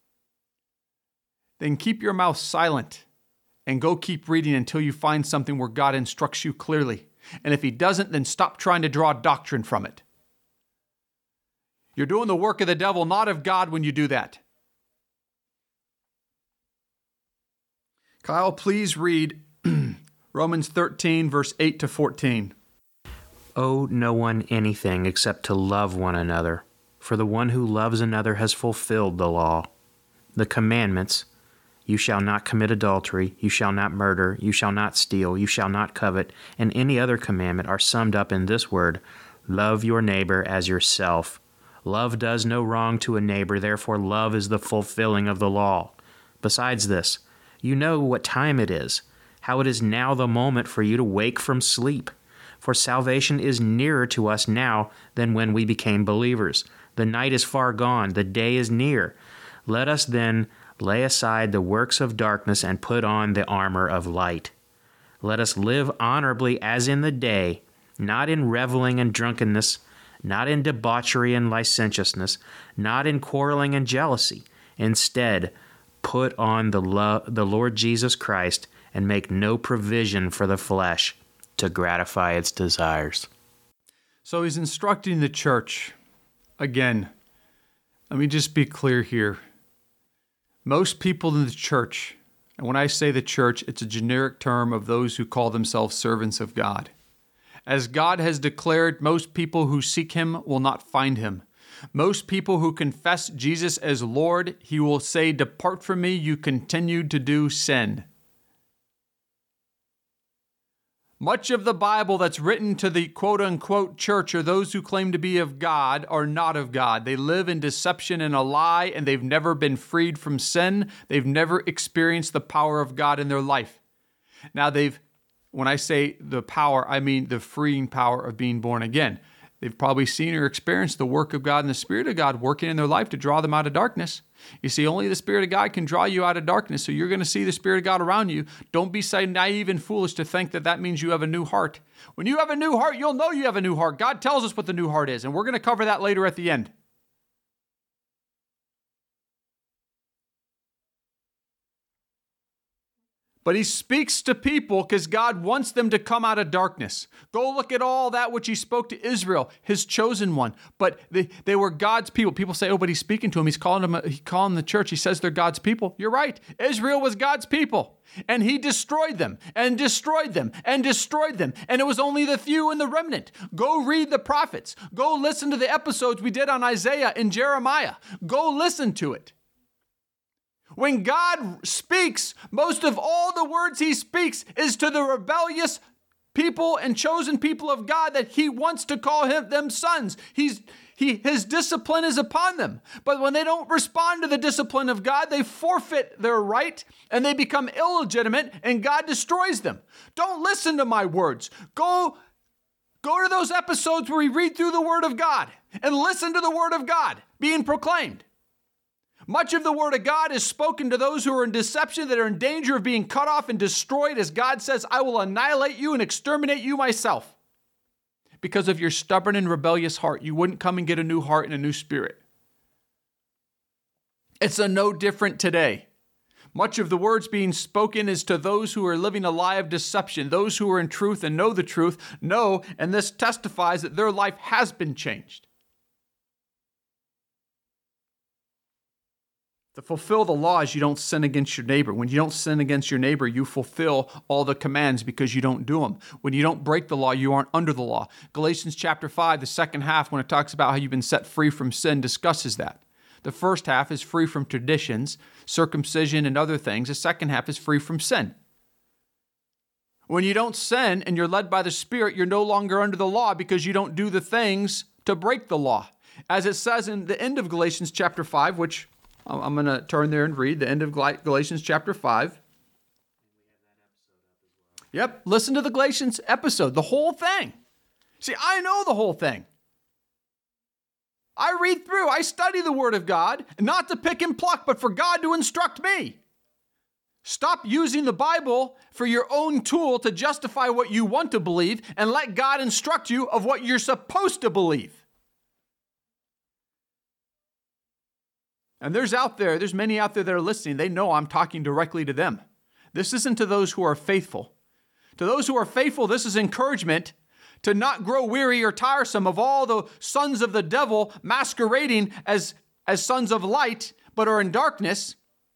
keep your mouth silent and go keep reading until you find something where God instructs you clearly. And if He doesn't, then stop trying to draw doctrine from it. You're doing the work of the devil, not of God, when you do that. Kyle, please read Romans thirteen, verse eight to fourteen. Owe no one anything except to love one another, for the one who loves another has fulfilled the law. The commandments, you shall not commit adultery, you shall not murder, you shall not steal, you shall not covet, and any other commandment are summed up in this word, love your neighbor as yourself. Love does no wrong to a neighbor, therefore love is the fulfilling of the law. Besides this, you know what time it is, how it is now the moment for you to wake from sleep. For salvation is nearer to us now than when we became believers. The night is far gone, the day is near. Let us then lay aside the works of darkness and put on the armor of light. Let us live honorably as in the day, not in reveling and drunkenness, not in debauchery and licentiousness, not in quarreling and jealousy. Instead, put on the, lo- the Lord Jesus Christ and make no provision for the flesh to gratify its desires. So he's instructing the church. Again, let me just be clear here. Most people in the church, and when I say the church, it's a generic term of those who call themselves servants of God. As God has declared, most people who seek Him will not find Him. Most people who confess Jesus as Lord, He will say, "Depart from me, you continued to do sin." Much of the Bible that's written to the quote-unquote church, or those who claim to be of God, are not of God. They live in deception and a lie, and they've never been freed from sin. They've never experienced the power of God in their life. Now, they've, when I say the power, I mean the freeing power of being born again. They've probably seen or experienced the work of God and the Spirit of God working in their life to draw them out of darkness. You see, only the Spirit of God can draw you out of darkness, so you're going to see the Spirit of God around you. Don't be so naive and foolish to think that that means you have a new heart. When you have a new heart, you'll know you have a new heart. God tells us what the new heart is, and we're going to cover that later at the end. But He speaks to people because God wants them to come out of darkness. Go look at all that which He spoke to Israel, His chosen one. But they, they were God's people. People say, oh, but He's speaking to them. He's calling them. He's calling the church. He says they're God's people. You're right. Israel was God's people. And He destroyed them and destroyed them and destroyed them. And it was only the few and the remnant. Go read the prophets. Go listen to the episodes we did on Isaiah and Jeremiah. Go listen to it. When God speaks, most of all the words He speaks is to the rebellious people and chosen people of God that He wants to call him, them sons. He's, he, his discipline is upon them. But when they don't respond to the discipline of God, they forfeit their right and they become illegitimate and God destroys them. Don't listen to my words. Go Go to those episodes where we read through the Word of God and listen to the Word of God being proclaimed. Much of the Word of God is spoken to those who are in deception, that are in danger of being cut off and destroyed, as God says, I will annihilate you and exterminate you myself. Because of your stubborn and rebellious heart, you wouldn't come and get a new heart and a new spirit. It's a no different today. Much of the words being spoken is to those who are living a lie of deception, those who are in truth and know the truth, know, and this testifies that their life has been changed. To fulfill the laws, you don't sin against your neighbor. When you don't sin against your neighbor, you fulfill all the commands because you don't do them. When you don't break the law, you aren't under the law. Galatians chapter five, the second half, when it talks about how you've been set free from sin, discusses that. The first half is free from traditions, circumcision, and other things. The second half is free from sin. When you don't sin and you're led by the Spirit, you're no longer under the law because you don't do the things to break the law. As it says in the end of Galatians chapter five, which I'm going to turn there and read, the end of Galatians chapter five. Yep, listen to the Galatians episode, the whole thing. See, I know the whole thing. I read through, I study the Word of God, not to pick and pluck, but for God to instruct me. Stop using the Bible for your own tool to justify what you want to believe, and let God instruct you of what you're supposed to believe. And there's out there, there's many out there that are listening. They know I'm talking directly to them. This isn't to those who are faithful. To those who are faithful, this is encouragement to not grow weary or tiresome of all the sons of the devil masquerading as, as sons of light, but are in darkness.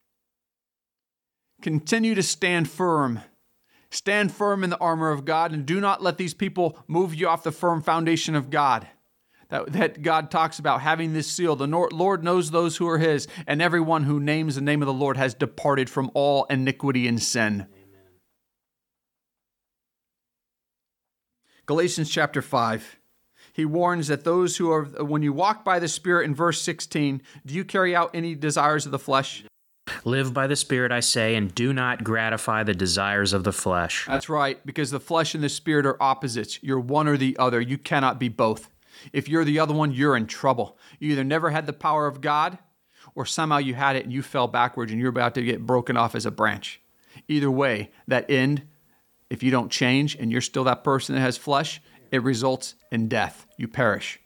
Continue to stand firm. Stand firm in the armor of God, and do not let these people move you off the firm foundation of God. That, that God talks about having this seal. The Lord knows those who are his, and everyone who names the name of the Lord has departed from all iniquity and sin. Galatians chapter five, he warns that those who are, when you walk by the Spirit, in verse sixteen, do you carry out any desires of the flesh? Live by the Spirit, I say, and do not gratify the desires of the flesh. That's right, because the flesh and the Spirit are opposites. You're one or the other. You cannot be both. If you're the other one, you're in trouble. You either never had the power of God, or somehow you had it and you fell backwards and you're about to get broken off as a branch. Either way, that end, if you don't change and you're still that person that has flesh, it results in death. You perish.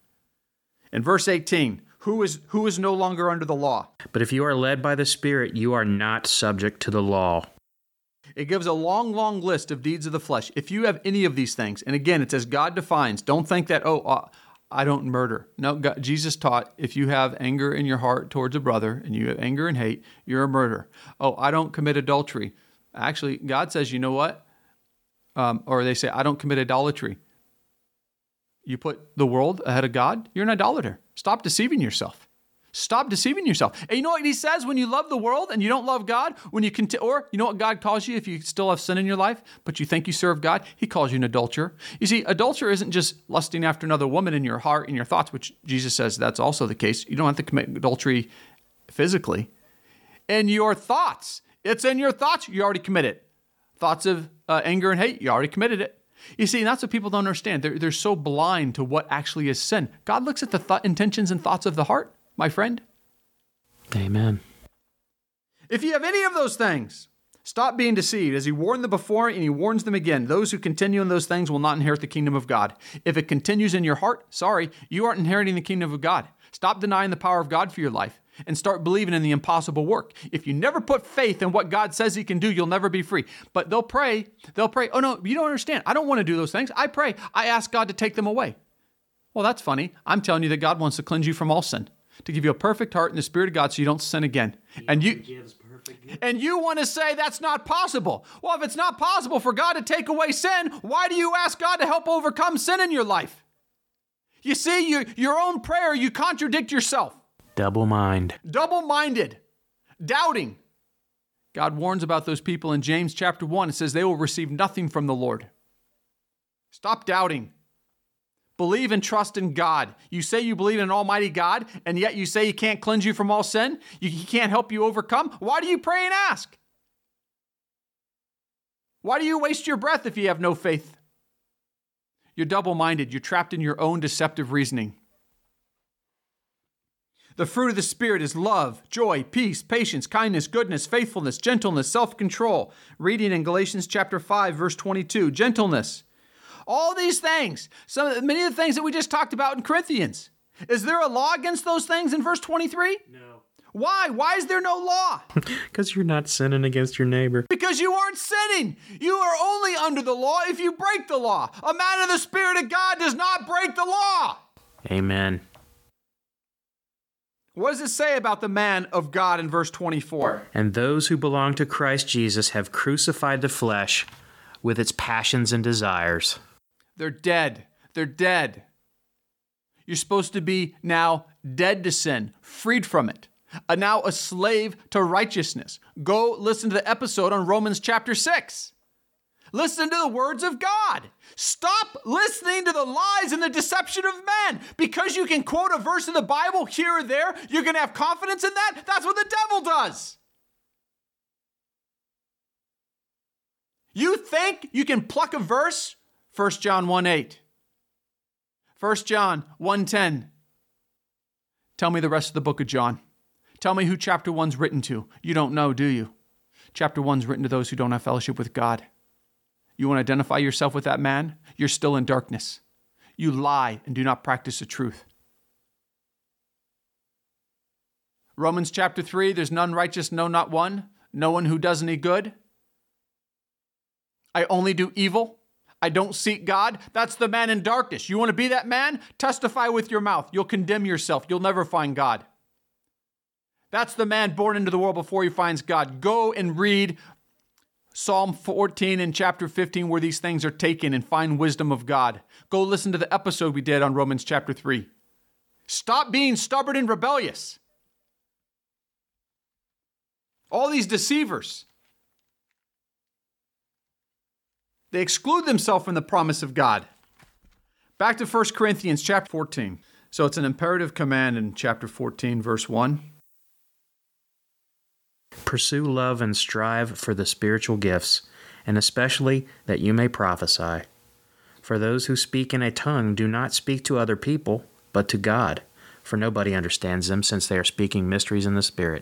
In verse eighteen, who is who is no longer under the law? But if you are led by the Spirit, you are not subject to the law. It gives a long, long list of deeds of the flesh. If you have any of these things, and again, it says God defines. Don't think that, oh, uh, I don't murder. No, God, Jesus taught if you have anger in your heart towards a brother and you have anger and hate, you're a murderer. Oh, I don't commit adultery. Actually, God says, you know what? Um, or they say, I don't commit idolatry. You put the world ahead of God, you're an idolater. Stop deceiving yourself. Stop deceiving yourself. And you know what he says when you love the world and you don't love God? When you cont- Or you know what God calls you if you still have sin in your life, but you think you serve God? He calls you an adulterer. You see, adulterer isn't just lusting after another woman in your heart and your thoughts, which Jesus says that's also the case. You don't have to commit adultery physically. In your thoughts. It's in your thoughts. You already committed it. Thoughts of uh, anger and hate, you already committed it. You see, and that's what people don't understand. They're, they're so blind to what actually is sin. God looks at the th- intentions and thoughts of the heart, my friend. Amen. If you have any of those things, stop being deceived. As he warned them before, and he warns them again, those who continue in those things will not inherit the kingdom of God. If it continues in your heart, sorry, you aren't inheriting the kingdom of God. Stop denying the power of God for your life and start believing in the impossible work. If you never put faith in what God says he can do, you'll never be free. But they'll pray, they'll pray, oh no, you don't understand. I don't want to do those things. I pray. I ask God to take them away. Well, that's funny. I'm telling you that God wants to cleanse you from all sin, to give you a perfect heart in the Spirit of God so you don't sin again. He and you gives perfect and you want to say that's not possible. Well, if it's not possible for God to take away sin, why do you ask God to help overcome sin in your life? You see, you, your own prayer, you contradict yourself. Double mind. Double-minded. Doubting. God warns about those people in James chapter one. It says they will receive nothing from the Lord. Stop doubting. Believe and trust in God. You say you believe in an almighty God, and yet you say he can't cleanse you from all sin? You, he can't help you overcome? Why do you pray and ask? Why do you waste your breath if you have no faith? You're double-minded. You're trapped in your own deceptive reasoning. The fruit of the Spirit is love, joy, peace, patience, kindness, goodness, faithfulness, gentleness, self-control. Reading in Galatians chapter five, verse twenty-two, gentleness. All these things, some, many of the things that we just talked about in Corinthians. Is there a law against those things in verse twenty-three? No. Why? Why is there no law? Because you're not sinning against your neighbor. Because you aren't sinning. You are only under the law if you break the law. A man of the Spirit of God does not break the law. Amen. What does it say about the man of God in verse twenty-four? And those who belong to Christ Jesus have crucified the flesh with its passions and desires. They're dead. They're dead. You're supposed to be now dead to sin, freed from it, uh, now a slave to righteousness. Go listen to the episode on Romans chapter six. Listen to the words of God. Stop listening to the lies and the deception of men. Because you can quote a verse in the Bible here or there, you're going to have confidence in that? That's what the devil does. You think you can pluck a verse? First John one eight. First John one ten. Tell me the rest of the book of John. Tell me who chapter one's written to. You don't know, do you? Chapter one's written to those who don't have fellowship with God. You want to identify yourself with that man? You're still in darkness. You lie and do not practice the truth. Romans chapter three, there's none righteous, no, not one. No one who does any good. I only do evil. I don't seek God. That's the man in darkness. You want to be that man? Testify with your mouth. You'll condemn yourself. You'll never find God. That's the man born into the world before he finds God. Go and read Psalm fourteen and chapter fifteen where these things are taken and find wisdom of God. Go listen to the episode we did on Romans chapter three. Stop being stubborn and rebellious. All these deceivers, they exclude themselves from the promise of God. Back to First Corinthians chapter fourteen. So it's an imperative command in chapter fourteen, verse one. Pursue love and strive for the spiritual gifts, and especially that you may prophesy. For those who speak in a tongue do not speak to other people, but to God, for nobody understands them, since they are speaking mysteries in the Spirit.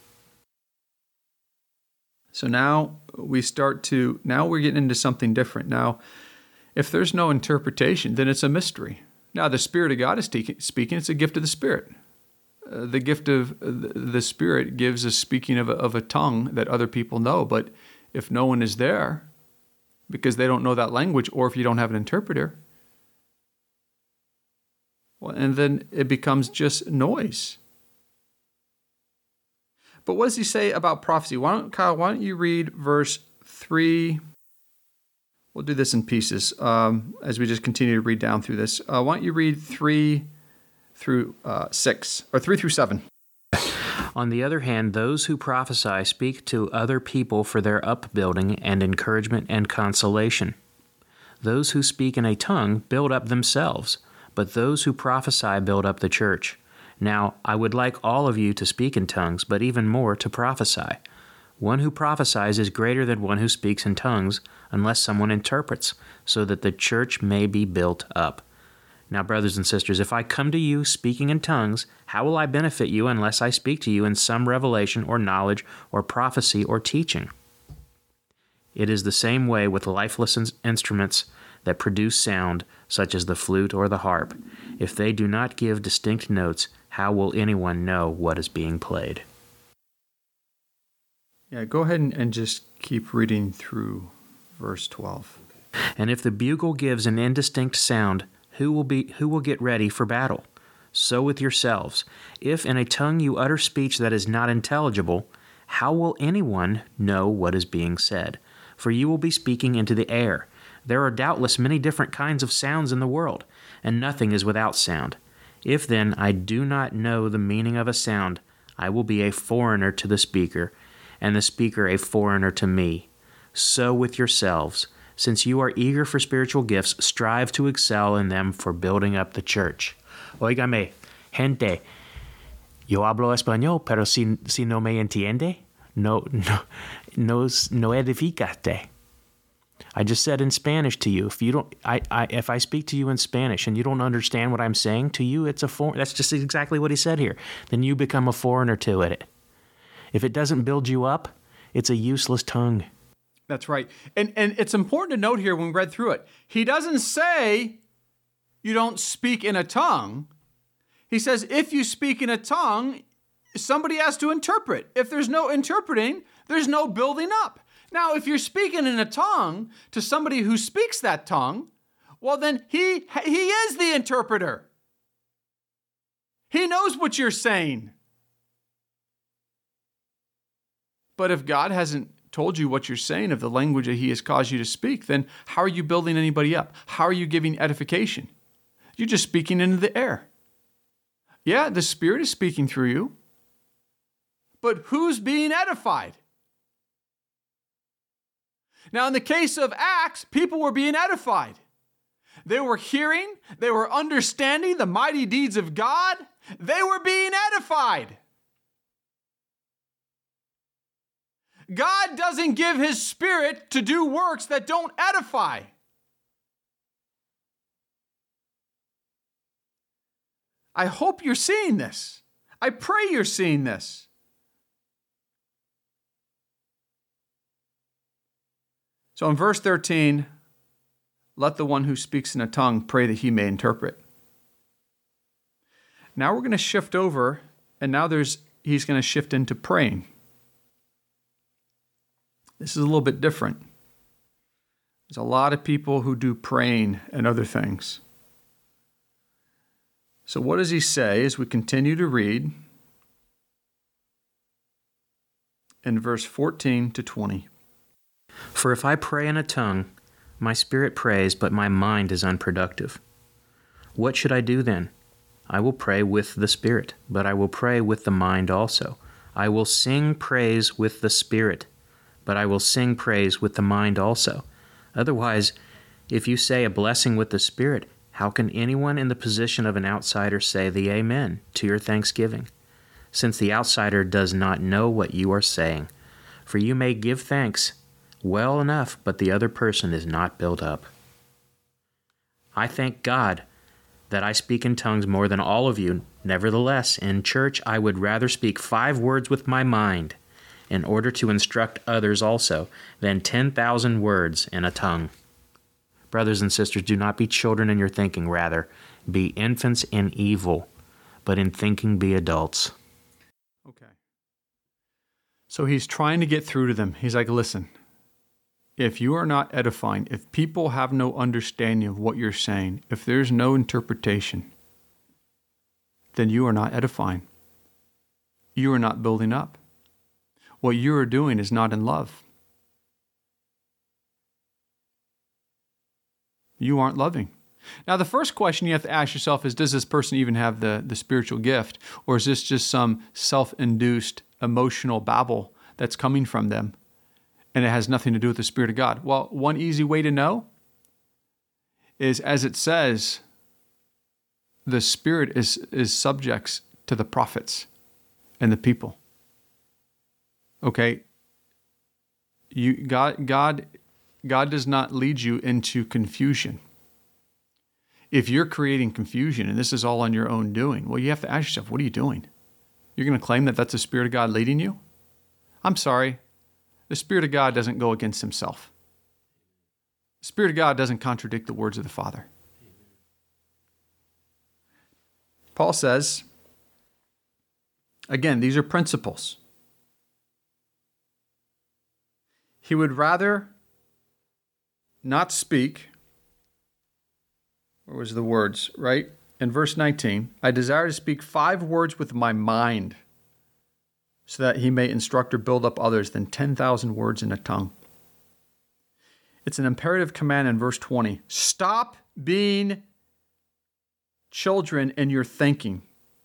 So now we start to, now we're getting into something different. Now, if there's no interpretation, then it's a mystery. Now, the Spirit of God is speaking, it's a gift of the Spirit. Uh, the gift of the Spirit gives a speaking of a, of a tongue that other people know. But if no one is there, because they don't know that language, or if you don't have an interpreter, well, and then it becomes just noise. But what does he say about prophecy? Why don't, Kyle, why don't you read verse three? We'll do this in pieces um, as we just continue to read down through this. Uh, why don't you read three through uh, six, or three through seven. On the other hand, those who prophesy speak to other people for their upbuilding and encouragement and consolation. Those who speak in a tongue build up themselves, but those who prophesy build up the church. Now, I would like all of you to speak in tongues, but even more to prophesy. One who prophesies is greater than one who speaks in tongues, unless someone interprets, so that the church may be built up. Now, brothers and sisters, if I come to you speaking in tongues, how will I benefit you unless I speak to you in some revelation or knowledge or prophecy or teaching? It is the same way with lifeless in- instruments that produce sound, such as the flute or the harp. If they do not give distinct notes, how will anyone know what is being played? Yeah, go ahead and, and just keep reading through verse twelve. And if the bugle gives an indistinct sound, Who will be who will get ready for battle? So with yourselves. If in a tongue you utter speech that is not intelligible, how will anyone know what is being said? For you will be speaking into the air. There are doubtless many different kinds of sounds in the world, and nothing is without sound. If then I do not know the meaning of a sound, I will be a foreigner to the speaker, and the speaker a foreigner to me. So with yourselves. Since you are eager for spiritual gifts, strive to excel in them for building up the church. Óigame, gente, yo hablo español, pero si, si no me entiende, no, no, no, no edificaste. I just said in Spanish to you, if you don't, I, I, if I speak to you in Spanish and you don't understand what I'm saying to you, it's a foreign, that's just exactly what he said here. Then you become a foreigner to it. If it doesn't build you up, it's a useless tongue. That's right. And and it's important to note here when we read through it, he doesn't say you don't speak in a tongue. He says if you speak in a tongue, somebody has to interpret. If there's no interpreting, there's no building up. Now, if you're speaking in a tongue to somebody who speaks that tongue, well, then he, he is the interpreter. He knows what you're saying. But if God hasn't told you what you're saying of the language that he has caused you to speak, then how are you building anybody up? How are you giving edification? You're just speaking into the air. Yeah, the Spirit is speaking through you. But who's being edified? Now, in the case of Acts, people were being edified. They were hearing, they were understanding the mighty deeds of God. They were being edified. God doesn't give his Spirit to do works that don't edify. I hope you're seeing this. I pray you're seeing this. So in verse thirteen, let the one who speaks in a tongue pray that he may interpret. Now we're going to shift over, and now there's he's going to shift into praying. This is a little bit different. There's a lot of people who do praying and other things. So what does he say as we continue to read in verse fourteen to twenty? For if I pray in a tongue, my spirit prays, but my mind is unproductive. What should I do then? I will pray with the Spirit, but I will pray with the mind also. I will sing praise with the Spirit, but I will sing praise with the mind also. Otherwise, if you say a blessing with the Spirit, how can anyone in the position of an outsider say the Amen to your thanksgiving, since the outsider does not know what you are saying? For you may give thanks well enough, but the other person is not built up. I thank God that I speak in tongues more than all of you. Nevertheless, in church I would rather speak five words with my mind in order to instruct others also than ten thousand words in a tongue. Brothers and sisters, do not be children in your thinking. Rather, be infants in evil, but in thinking be adults. Okay. So he's trying to get through to them. He's like, listen, if you are not edifying, if people have no understanding of what you're saying, if there's no interpretation, then you are not edifying. You are not building up. What you are doing is not in love. You aren't loving. Now, the first question you have to ask yourself is, does this person even have the, the spiritual gift? Or is this just some self-induced emotional babble that's coming from them? And it has nothing to do with the Spirit of God. Well, one easy way to know is, as it says, the Spirit is, is subjects to the prophets and the people. Okay? You God God God does not lead you into confusion. If you're creating confusion and this is all on your own doing, well, you have to ask yourself, what are you doing? You're going to claim that that's the Spirit of God leading you? I'm sorry. The Spirit of God doesn't go against himself. The Spirit of God doesn't contradict the words of the Father. Paul says, again, these are principles. He would rather not speak. Where was the words, right? In verse nineteen, I desire to speak five words with my mind, so that he may instruct or build up others than ten thousand words in a tongue. It's an imperative command in verse twenty. Stop being children in your thinking.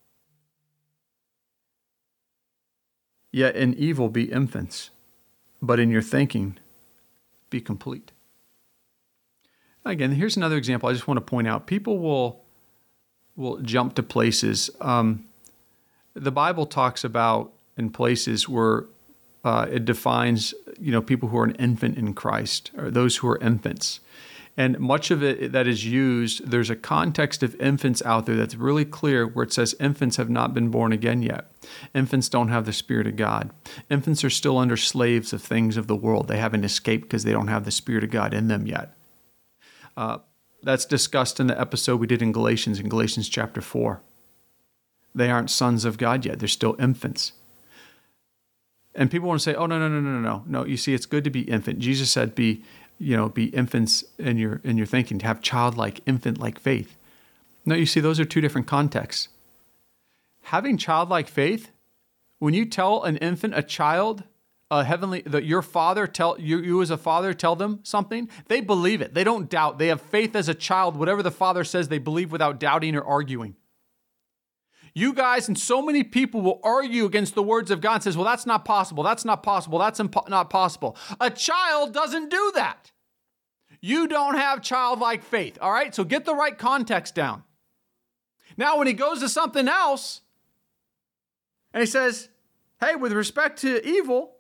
Yet in evil be infants, but in your thinking be complete. Again, here's another example I just want to point out. People will, will jump to places. Um, the Bible talks about in places where uh, it defines, you know, people who are an infant in Christ, or those who are infants. And much of it that is used, there's a context of infants out there that's really clear where it says infants have not been born again yet. Infants don't have the Spirit of God. Infants are still under slaves of things of the world. They haven't escaped because they don't have the Spirit of God in them yet. Uh, that's discussed in the episode we did in Galatians, in Galatians chapter four. They aren't sons of God yet. They're still infants. And people want to say, oh, no, no, no, no, no, no. No, you see, it's good to be infant. Jesus said be you know, be infants in your in your thinking, to have childlike, infant-like faith. No, you see, those are two different contexts. Having childlike faith, when you tell an infant, a child, a heavenly, that your father tell you, you as a father tell them something, they believe it. They don't doubt. They have faith as a child. Whatever the father says, they believe without doubting or arguing. You guys and so many people will argue against the words of God and says, well, that's not possible. That's not possible. That's impo- not possible. A child doesn't do that. You don't have childlike faith. All right. So get the right context down. Now, when he goes to something else and he says, hey, with respect to evil,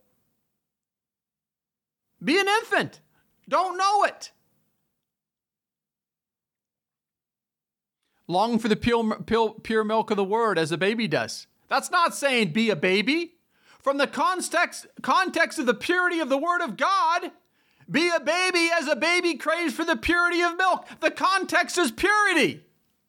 be an infant. Don't know it. Long for the pure, pure, pure milk of the word as a baby does. That's not saying be a baby. From the context, context of the purity of the word of God, be a baby as a baby craves for the purity of milk. The context is purity.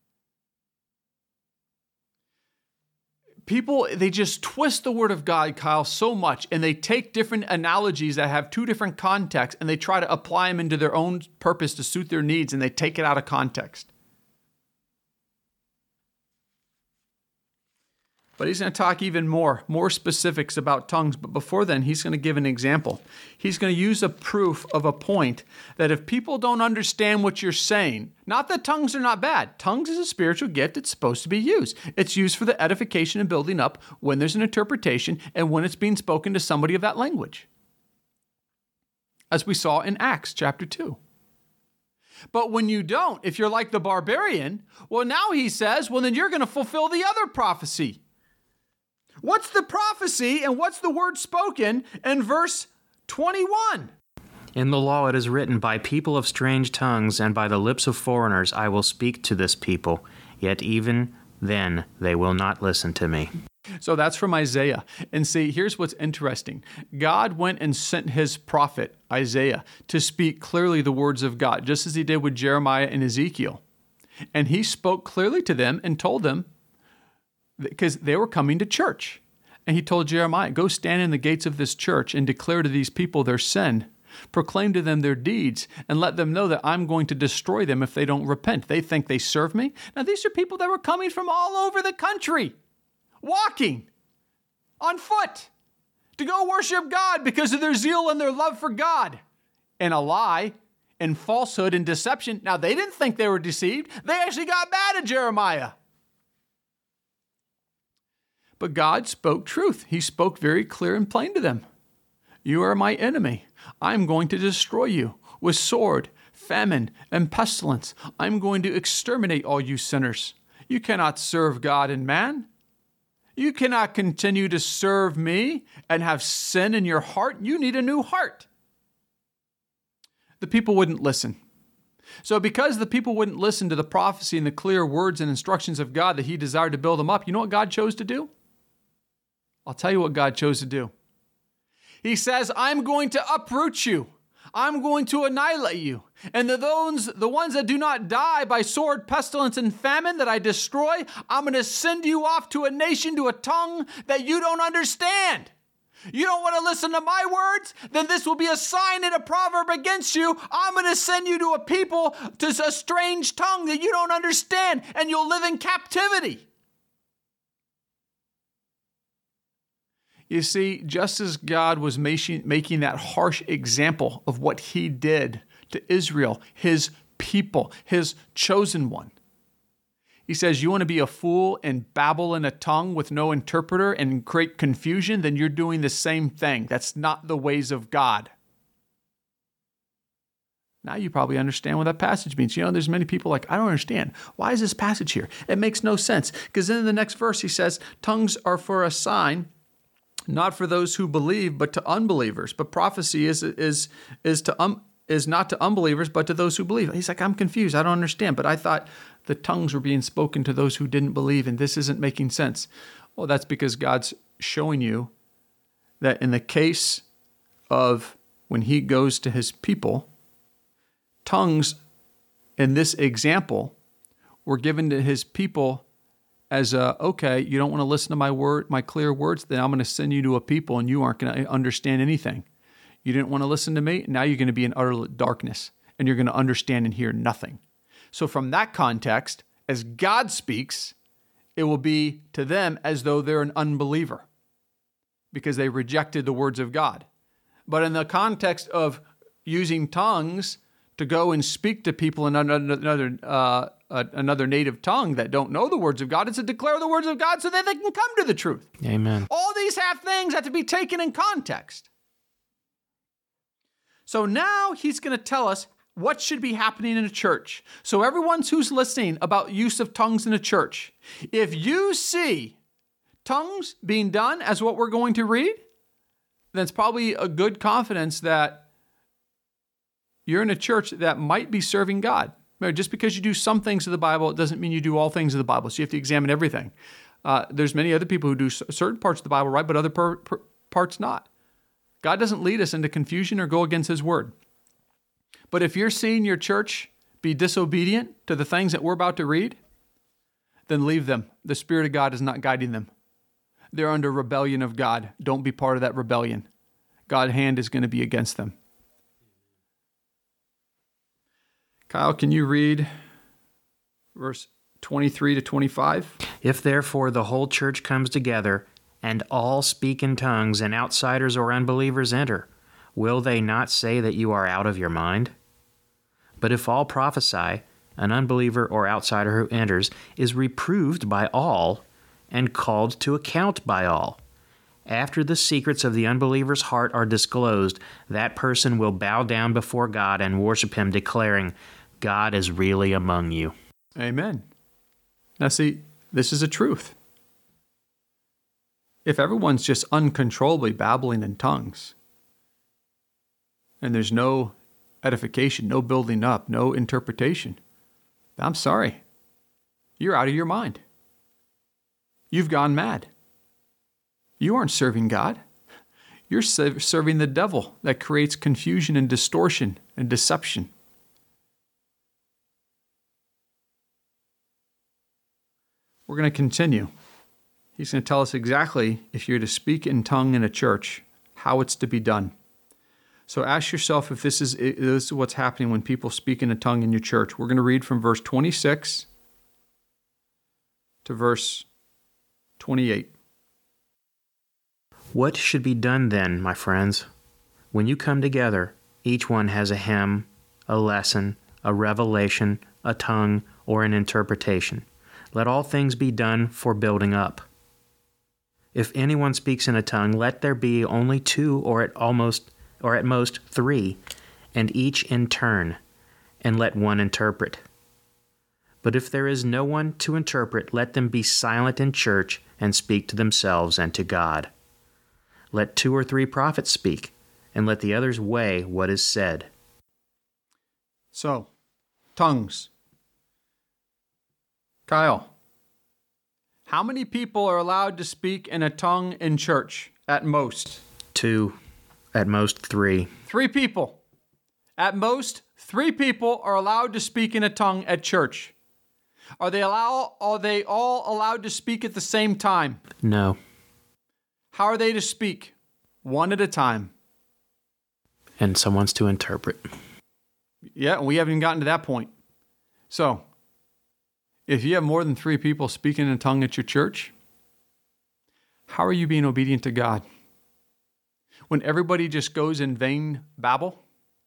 People, they just twist the word of God, Kyle, so much, and they take different analogies that have two different contexts, and they try to apply them into their own purpose to suit their needs, and they take it out of context. But he's going to talk even more, more specifics about tongues. But before then, he's going to give an example. He's going to use a proof of a point that if people don't understand what you're saying, not that tongues are not bad. Tongues is a spiritual gift. It's supposed to be used. It's used for the edification and building up when there's an interpretation and when it's being spoken to somebody of that language. As we saw in Acts chapter two. But when you don't, if you're like the barbarian, well, now he says, well, then you're going to fulfill the other prophecy. What's the prophecy and what's the word spoken in verse twenty-one? In the law it is written, by people of strange tongues and by the lips of foreigners I will speak to this people, yet even then they will not listen to me. So that's from Isaiah. And see, here's what's interesting. God went and sent his prophet, Isaiah, to speak clearly the words of God, just as he did with Jeremiah and Ezekiel. And he spoke clearly to them and told them, because they were coming to church. And he told Jeremiah, go stand in the gates of this church and declare to these people their sin. Proclaim to them their deeds and let them know that I'm going to destroy them if they don't repent. They think they serve me. Now, these are people that were coming from all over the country, walking on foot to go worship God because of their zeal and their love for God. And a lie and falsehood and deception. Now, they didn't think they were deceived. They actually got mad at Jeremiah. But God spoke truth. He spoke very clear and plain to them. You are my enemy. I'm going to destroy you with sword, famine, and pestilence. I'm going to exterminate all you sinners. You cannot serve God and man. You cannot continue to serve me and have sin in your heart. You need a new heart. The people wouldn't listen. So because the people wouldn't listen to the prophecy and the clear words and instructions of God that he desired to build them up, you know what God chose to do? I'll tell you what God chose to do. He says, I'm going to uproot you. I'm going to annihilate you. And the, those, the ones that do not die by sword, pestilence, and famine that I destroy, I'm going to send you off to a nation, to a tongue that you don't understand. You don't want to listen to my words? Then this will be a sign and a proverb against you. I'm going to send you to a people, to a strange tongue that you don't understand, and you'll live in captivity. You see, just as God was making that harsh example of what he did to Israel, his people, his chosen one. He says, you want to be a fool and babble in a tongue with no interpreter and create confusion? Then you're doing the same thing. That's not the ways of God. Now you probably understand what that passage means. You know, there's many people like, I don't understand. Why is this passage here? It makes no sense. Because then in the next verse he says, tongues are for a sign. not for those who believe, but to unbelievers. But prophecy is is is to um is not to unbelievers, but to those who believe. He's like, I'm confused. I don't understand. But I thought the tongues were being spoken to those who didn't believe, and this isn't making sense. Well, that's because God's showing you that in the case of when he goes to his people, tongues in this example were given to his people as a, okay, you don't want to listen to my word, my clear words, then I'm going to send you to a people and you aren't going to understand anything. You didn't want to listen to me, now you're going to be in utter darkness and you're going to understand and hear nothing. So from that context, as God speaks, it will be to them as though they're an unbeliever because they rejected the words of God. But in the context of using tongues to go and speak to people in another uh, another native tongue that don't know the words of God, it's to declare the words of God so that they can come to the truth. Amen. All these have things have to be taken in context. So now he's going to tell us what should be happening in a church. So everyone who's listening about use of tongues in a church, if you see tongues being done as what we're going to read, then it's probably a good confidence that you're in a church that might be serving God. Just because you do some things of the Bible, it doesn't mean you do all things of the Bible. So you have to examine everything. Uh, there's many other people who do certain parts of the Bible right, but other per, per, parts not. God doesn't lead us into confusion or go against his word. But if you're seeing your church be disobedient to the things that we're about to read, then leave them. The Spirit of God is not guiding them. They're under rebellion of God. Don't be part of that rebellion. God's hand is going to be against them. Kyle, can you read verse twenty-three to twenty-five? If therefore the whole church comes together, and all speak in tongues, and outsiders or unbelievers enter, will they not say that you are out of your mind? But if all prophesy, an unbeliever or outsider who enters is reproved by all and called to account by all. After the secrets of the unbeliever's heart are disclosed, that person will bow down before God and worship him, declaring, God is really among you. Amen. Now see, this is a truth. If everyone's just uncontrollably babbling in tongues, and there's no edification, no building up, no interpretation, I'm sorry. You're out of your mind. You've gone mad. You aren't serving God. You're serving the devil that creates confusion and distortion and deception. We're going to continue. He's going to tell us exactly, if you're to speak in tongue in a church, how it's to be done. So ask yourself if this is, this is what's happening when people speak in a tongue in your church. We're going to read from verse twenty-six to verse twenty-eight. What should be done then, my friends? When you come together, each one has a hymn, a lesson, a revelation, a tongue, or an interpretation. Let all things be done for building up. If anyone speaks in a tongue, let there be only two or at almost or at most three, and each in turn, and let one interpret. But if there is no one to interpret, let them be silent in church and speak to themselves and to God. Let two or three prophets speak, and let the others weigh what is said. So, tongues. Kyle, how many people are allowed to speak in a tongue in church at most? Two, at most three. Three people. At most, three people are allowed to speak in a tongue at church. Are they allow? Are they all allowed to speak at the same time? No. How are they to speak? One at a time. And someone's to interpret. Yeah, we haven't even gotten to that point. So, if you have more than three people speaking in a tongue at your church, how are you being obedient to God? When everybody just goes in vain babble?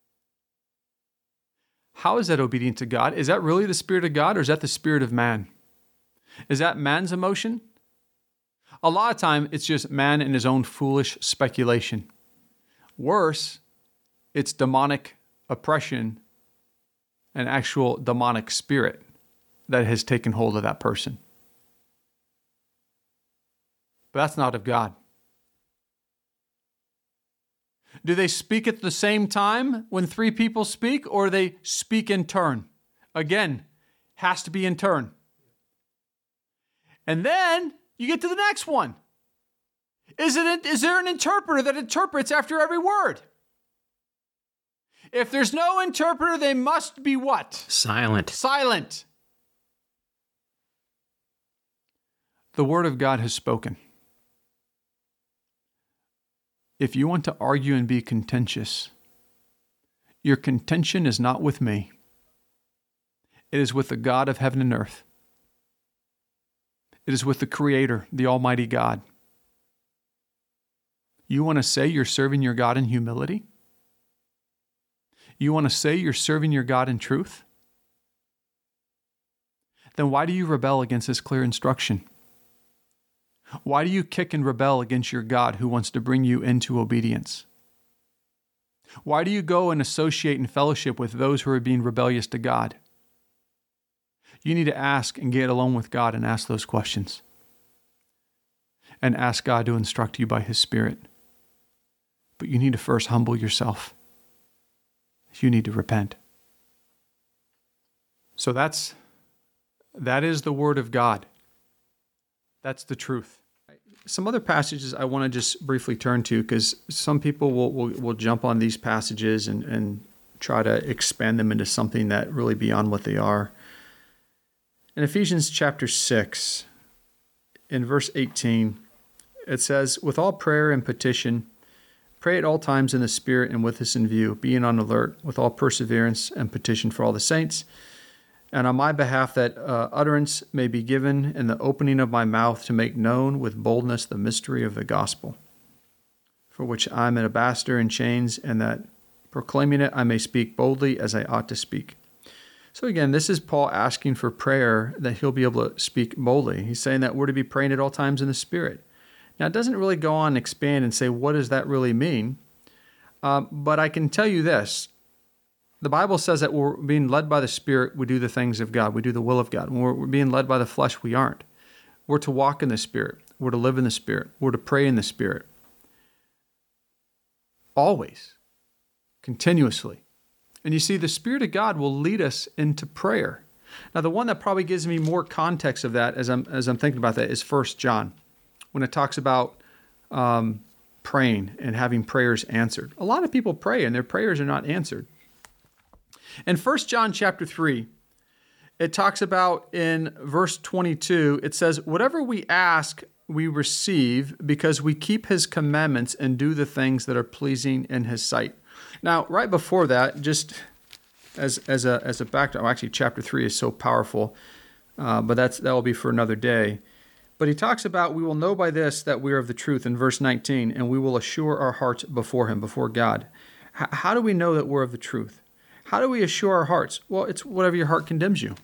How is that obedient to God? Is that really the Spirit of God, or is that the spirit of man? Is that man's emotion? A lot of time, it's just man and his own foolish speculation. Worse, it's demonic oppression and actual demonic spirit that has taken hold of that person. But that's not of God. Do they speak at the same time when three people speak, or they speak in turn? Again, has to be in turn. And then you get to the next one. Is it, is there an interpreter that interprets after every word? If there's no interpreter, they must be what? Silent. Silent. The word of God has spoken. If you want to argue and be contentious, your contention is not with me. It is with the God of heaven and earth. It is with the Creator, the Almighty God. You want to say you're serving your God in humility? You want to say you're serving your God in truth? Then why do you rebel against His clear instruction? Why do you kick and rebel against your God who wants to bring you into obedience? Why do you go and associate and fellowship with those who are being rebellious to God? You need to ask and get alone with God and ask those questions. And ask God to instruct you by His Spirit. But you need to first humble yourself. You need to repent. So that's, that is the Word of God. That's the truth. Some other passages I want to just briefly turn to, because some people will, will, will jump on these passages and, and try to expand them into something that really beyond what they are. In Ephesians chapter six, in verse eighteen, it says, "With all prayer and petition, pray at all times in the Spirit and with this in view, being on alert with all perseverance and petition for all the saints, and on my behalf that uh, utterance may be given in the opening of my mouth to make known with boldness the mystery of the gospel, for which I am an ambassador in chains, and that proclaiming it I may speak boldly as I ought to speak." So again, this is Paul asking for prayer that he'll be able to speak boldly. He's saying that we're to be praying at all times in the Spirit. Now, it doesn't really go on and expand and say, what does that really mean? Um, but I can tell you this. The Bible says that we're being led by the Spirit, we do the things of God. We do the will of God. When we're, we're being led by the flesh, we aren't. We're to walk in the Spirit. We're to live in the Spirit. We're to pray in the Spirit. Always. Continuously. And you see, the Spirit of God will lead us into prayer. Now, the one that probably gives me more context of that as I'm, as I'm thinking about that is First John, when it talks about um, praying and having prayers answered. A lot of people pray and their prayers are not answered. In First John chapter three, it talks about in verse twenty-two, it says, "Whatever we ask, we receive because we keep His commandments and do the things that are pleasing in His sight." Now, right before that, just as as a as a backdrop, actually chapter three is so powerful, uh, but that's that will be for another day. But he talks about, we will know by this that we are of the truth in verse nineteen, and we will assure our hearts before Him, before God. H- how do we know that we're of the truth? How do we assure our hearts? Well, it's whatever your heart condemns you.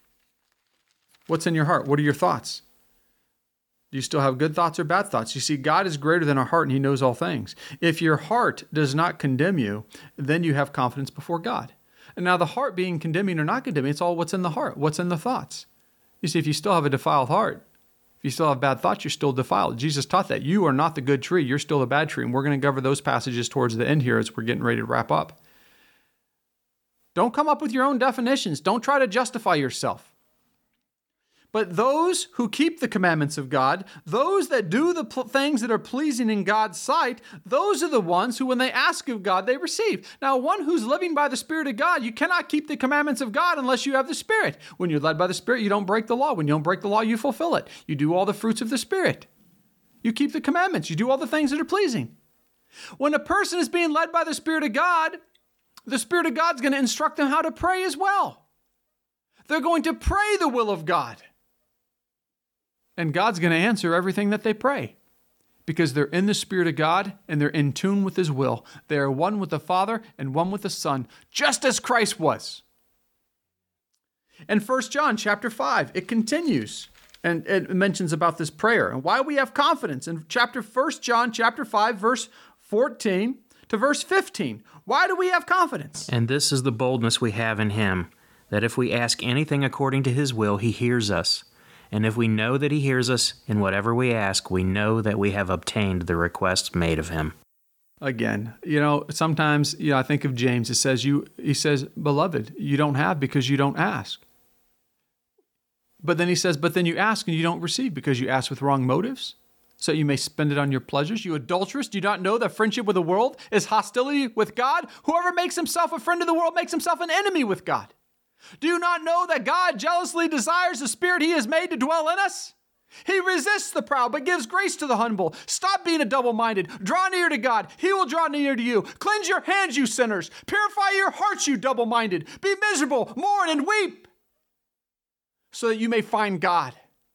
What's in your heart? What are your thoughts? Do you still have good thoughts or bad thoughts? You see, God is greater than our heart and He knows all things. If your heart does not condemn you, then you have confidence before God. And now the heart being condemning or not condemning, it's all what's in the heart, what's in the thoughts. You see, if you still have a defiled heart, if you still have bad thoughts, you're still defiled. Jesus taught that. You are not the good tree. You're still the bad tree. And we're going to cover those passages towards the end here as we're getting ready to wrap up. Don't come up with your own definitions. Don't try to justify yourself. But those who keep the commandments of God, those that do the pl- things that are pleasing in God's sight, those are the ones who, when they ask of God, they receive. Now, one who's living by the Spirit of God, you cannot keep the commandments of God unless you have the Spirit. When you're led by the Spirit, you don't break the law. When you don't break the law, you fulfill it. You do all the fruits of the Spirit. You keep the commandments. You do all the things that are pleasing. When a person is being led by the Spirit of God, the Spirit of God's going to instruct them how to pray as well. They're going to pray the will of God. And God's going to answer everything that they pray because they're in the Spirit of God and they're in tune with His will. They are one with the Father and one with the Son, just as Christ was. In First John chapter five, it continues and it mentions about this prayer and why we have confidence. In chapter First John chapter five, verse fourteen to verse fifteen, why do we have confidence? And this is the boldness we have in Him, that if we ask anything according to His will, He hears us. And if we know that He hears us in whatever we ask, we know that we have obtained the requests made of Him. Again, you know, sometimes, you know, I think of James. It says, you, he says, beloved, you don't have because you don't ask. But then he says, but then you ask and you don't receive because you ask with wrong motives, so you may spend it on your pleasures. You adulterous, do you not know that friendship with the world is hostility with God? Whoever makes himself a friend of the world makes himself an enemy with God. Do you not know that God jealously desires the spirit he has made to dwell in us? He resists the proud, but gives grace to the humble. Stop being a double-minded. Draw near to God. He will draw near to you. Cleanse your hands, you sinners. Purify your hearts, you double-minded. Be miserable, mourn, and weep, so that you may find God.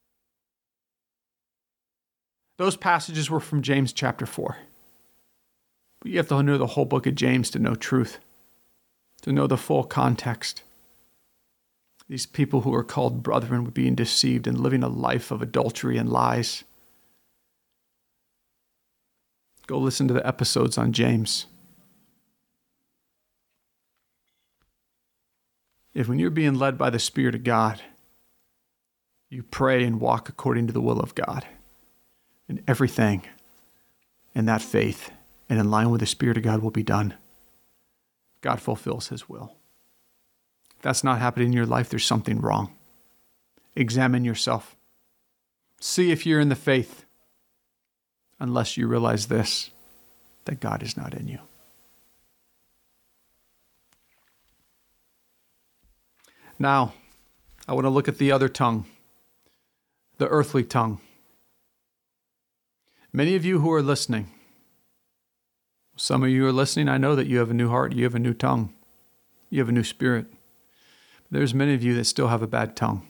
Those passages were from James chapter four. But you have to know the whole book of James to know truth, to know the full context. These people who are called brethren were being deceived and living a life of adultery and lies. Go listen to the episodes on James. If when you're being led by the Spirit of God, you pray and walk according to the will of God, and everything in that faith and in line with the Spirit of God will be done. God fulfills his will. If that's not happening in your life, there's something wrong. Examine yourself. See if you're in the faith, unless you realize this, that God is not in you. Now, I want to look at the other tongue, the earthly tongue. Many of you who are listening, some of you are listening, I know that you have a new heart, you have a new tongue, you have a new spirit. There's many of you that still have a bad tongue.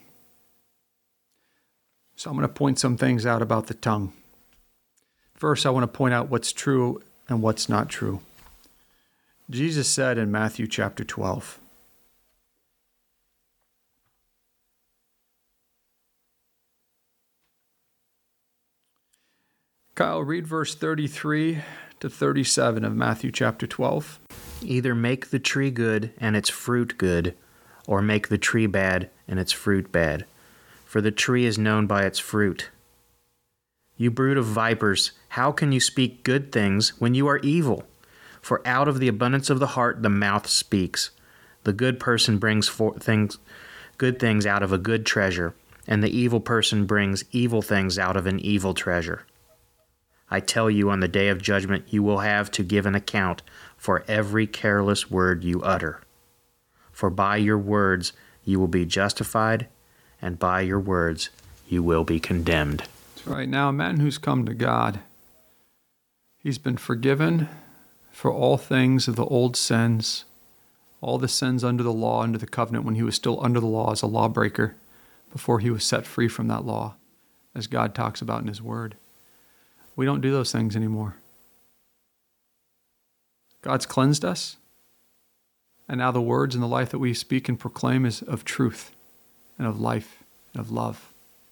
So I'm going to point some things out about the tongue. First, I want to point out what's true and what's not true. Jesus said in Matthew chapter twelve, Kyle, read verse thirty-three to thirty-seven of Matthew chapter twelve. Either make the tree good and its fruit good, or make the tree bad and its fruit bad. For the tree is known by its fruit. You brood of vipers, how can you speak good things when you are evil? For out of the abundance of the heart the mouth speaks. The good person brings forth things, good things out of a good treasure, and the evil person brings evil things out of an evil treasure. I tell you, on the day of judgment you will have to give an account for every careless word you utter. For by your words you will be justified, and by your words you will be condemned. That's right. Now, a man who's come to God, he's been forgiven for all things of the old sins, all the sins under the law, under the covenant, when he was still under the law as a lawbreaker, before he was set free from that law, as God talks about in his word. We don't do those things anymore. God's cleansed us. And now the words and the life that we speak and proclaim is of truth and of life and of love.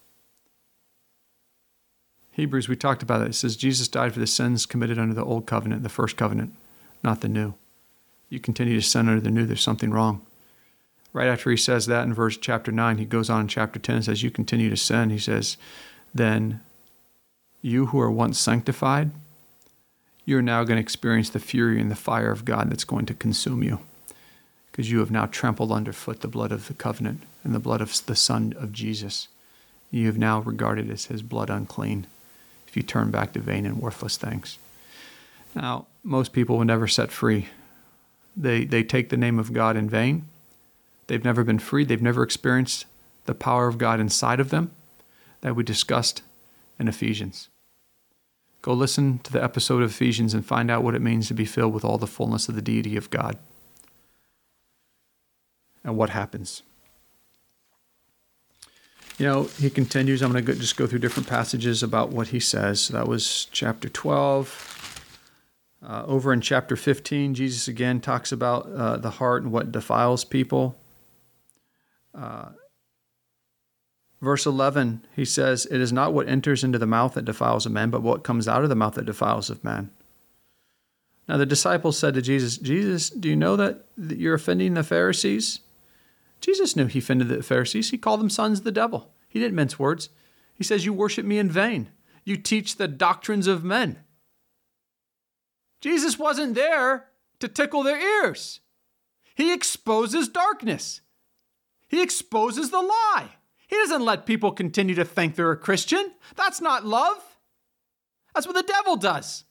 Hebrews, we talked about it. It says Jesus died for the sins committed under the old covenant, the first covenant, not the new. You continue to sin under the new, there's something wrong. Right after he says that in verse chapter nine, he goes on in chapter ten and says, you continue to sin. He says, then you who are once sanctified, you're now going to experience the fury and the fire of God that's going to consume you, because you have now trampled underfoot the blood of the covenant and the blood of the Son of Jesus. You have now regarded as his blood unclean if you turn back to vain and worthless things. Now, most people will never set free. They, they take the name of God in vain. They've never been freed. They've never experienced the power of God inside of them that we discussed in Ephesians. Go listen to the episode of Ephesians and find out what it means to be filled with all the fullness of the deity of God. And what happens. You know, he continues. I'm going to just go through different passages about what he says. So that was chapter twelve. Uh, over in chapter fifteen, Jesus again talks about uh, the heart and what defiles people. Uh, verse eleven, he says, it is not what enters into the mouth that defiles a man, but what comes out of the mouth that defiles a man. Now the disciples said to Jesus, Jesus, do you know that you're offending the Pharisees? Jesus knew he offended the Pharisees. He called them sons of the devil. He didn't mince words. He says, you worship me in vain. You teach the doctrines of men. Jesus wasn't there to tickle their ears. He exposes darkness. He exposes the lie. He doesn't let people continue to think they're a Christian. That's not love. That's what the devil does.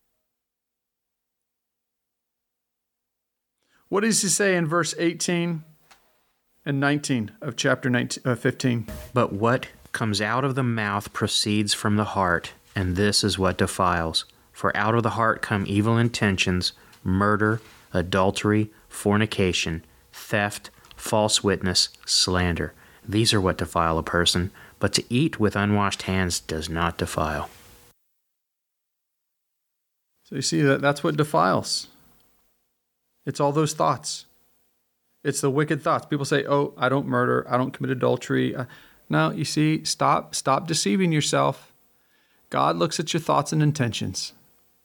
What does he say in verse eighteen and nineteen of chapter nineteen, uh, fifteen? But what comes out of the mouth proceeds from the heart, and this is what defiles. For out of the heart come evil intentions, murder, adultery, fornication, theft, false witness, slander. These are what defile a person, but to eat with unwashed hands does not defile. So you see that that's what defiles. It's all those thoughts. It's the wicked thoughts. People say, oh, I don't murder. I don't commit adultery. No, you see, stop, stop deceiving yourself. God looks at your thoughts and intentions.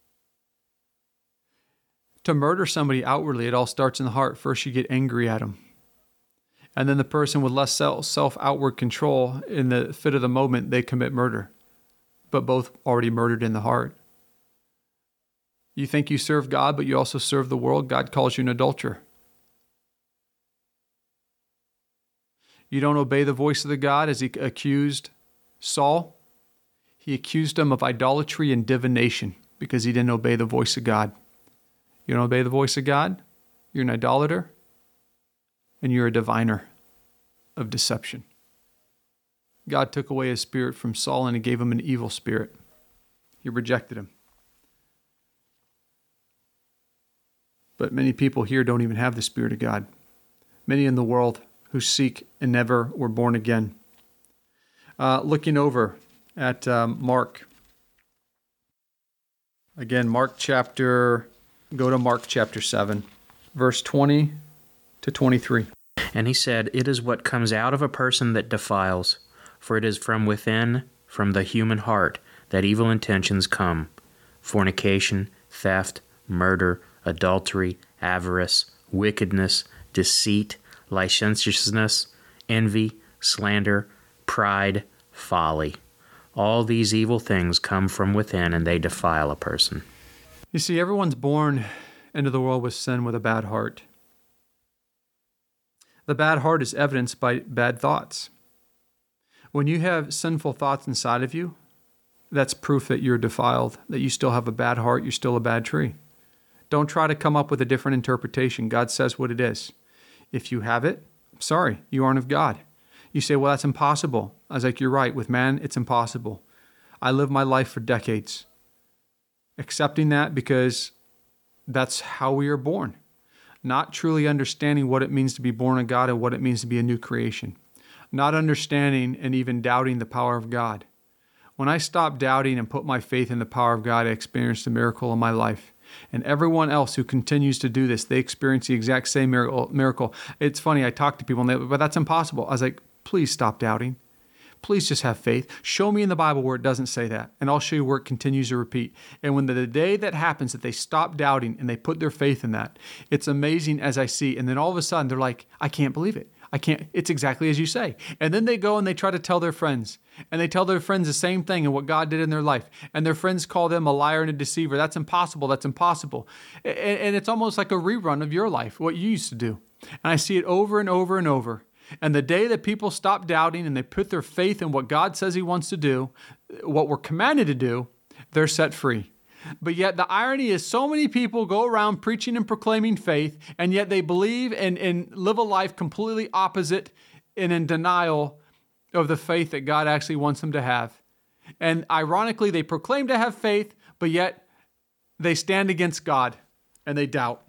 To murder somebody outwardly, it all starts in the heart. First, you get angry at them. And then the person with less self-outward control, in the fit of the moment, they commit murder. But both already murdered in the heart. You think you serve God, but you also serve the world. God calls you an adulterer. You don't obey the voice of the God, as he accused Saul. He accused him of idolatry and divination because he didn't obey the voice of God. You don't obey the voice of God, you're an idolater, and you're a diviner of deception. God took away his spirit from Saul and he gave him an evil spirit. He rejected him. But many people here don't even have the Spirit of God. Many in the world who seek and never were born again. Uh, looking over at um, Mark. Again, Mark chapter, go to Mark chapter seven, verse twenty to twenty-three. And he said, it is what comes out of a person that defiles, for it is from within, from the human heart, that evil intentions come. Fornication, theft, murder, adultery, avarice, wickedness, deceit, licentiousness, envy, slander, pride, folly. All these evil things come from within, and they defile a person. You see, everyone's born into the world with sin, with a bad heart. The bad heart is evidenced by bad thoughts. When you have sinful thoughts inside of you, that's proof that you're defiled, that you still have a bad heart, you're still a bad tree. Don't try to come up with a different interpretation. God says what it is. If you have it, I'm sorry, you aren't of God. You say, well, that's impossible. I was like, you're right. With man, it's impossible. I lived my life for decades accepting that because that's how we are born. Not truly understanding what it means to be born of God and what it means to be a new creation. Not understanding and even doubting the power of God. When I stopped doubting and put my faith in the power of God, I experienced a miracle in my life. And everyone else who continues to do this, they experience the exact same miracle. It's funny, I talk to people, and they, but that's impossible. I was like, please stop doubting. Please just have faith. Show me in the Bible where it doesn't say that, and I'll show you where it continues to repeat. And when the, the day that happens that they stop doubting and they put their faith in that, it's amazing as I see. And then all of a sudden, they're like, I can't believe it. I can't, it's exactly as you say. And then they go and they try to tell their friends. And they tell their friends the same thing and what God did in their life. And their friends call them a liar and a deceiver. That's impossible. That's impossible. And, and it's almost like a rerun of your life, what you used to do. And I see it over and over and over. And the day that people stop doubting and they put their faith in what God says he wants to do, what we're commanded to do, they're set free. But yet the irony is so many people go around preaching and proclaiming faith, and yet they believe and, and live a life completely opposite and in denial of the faith that God actually wants them to have. And ironically, they proclaim to have faith, but yet they stand against God and they doubt.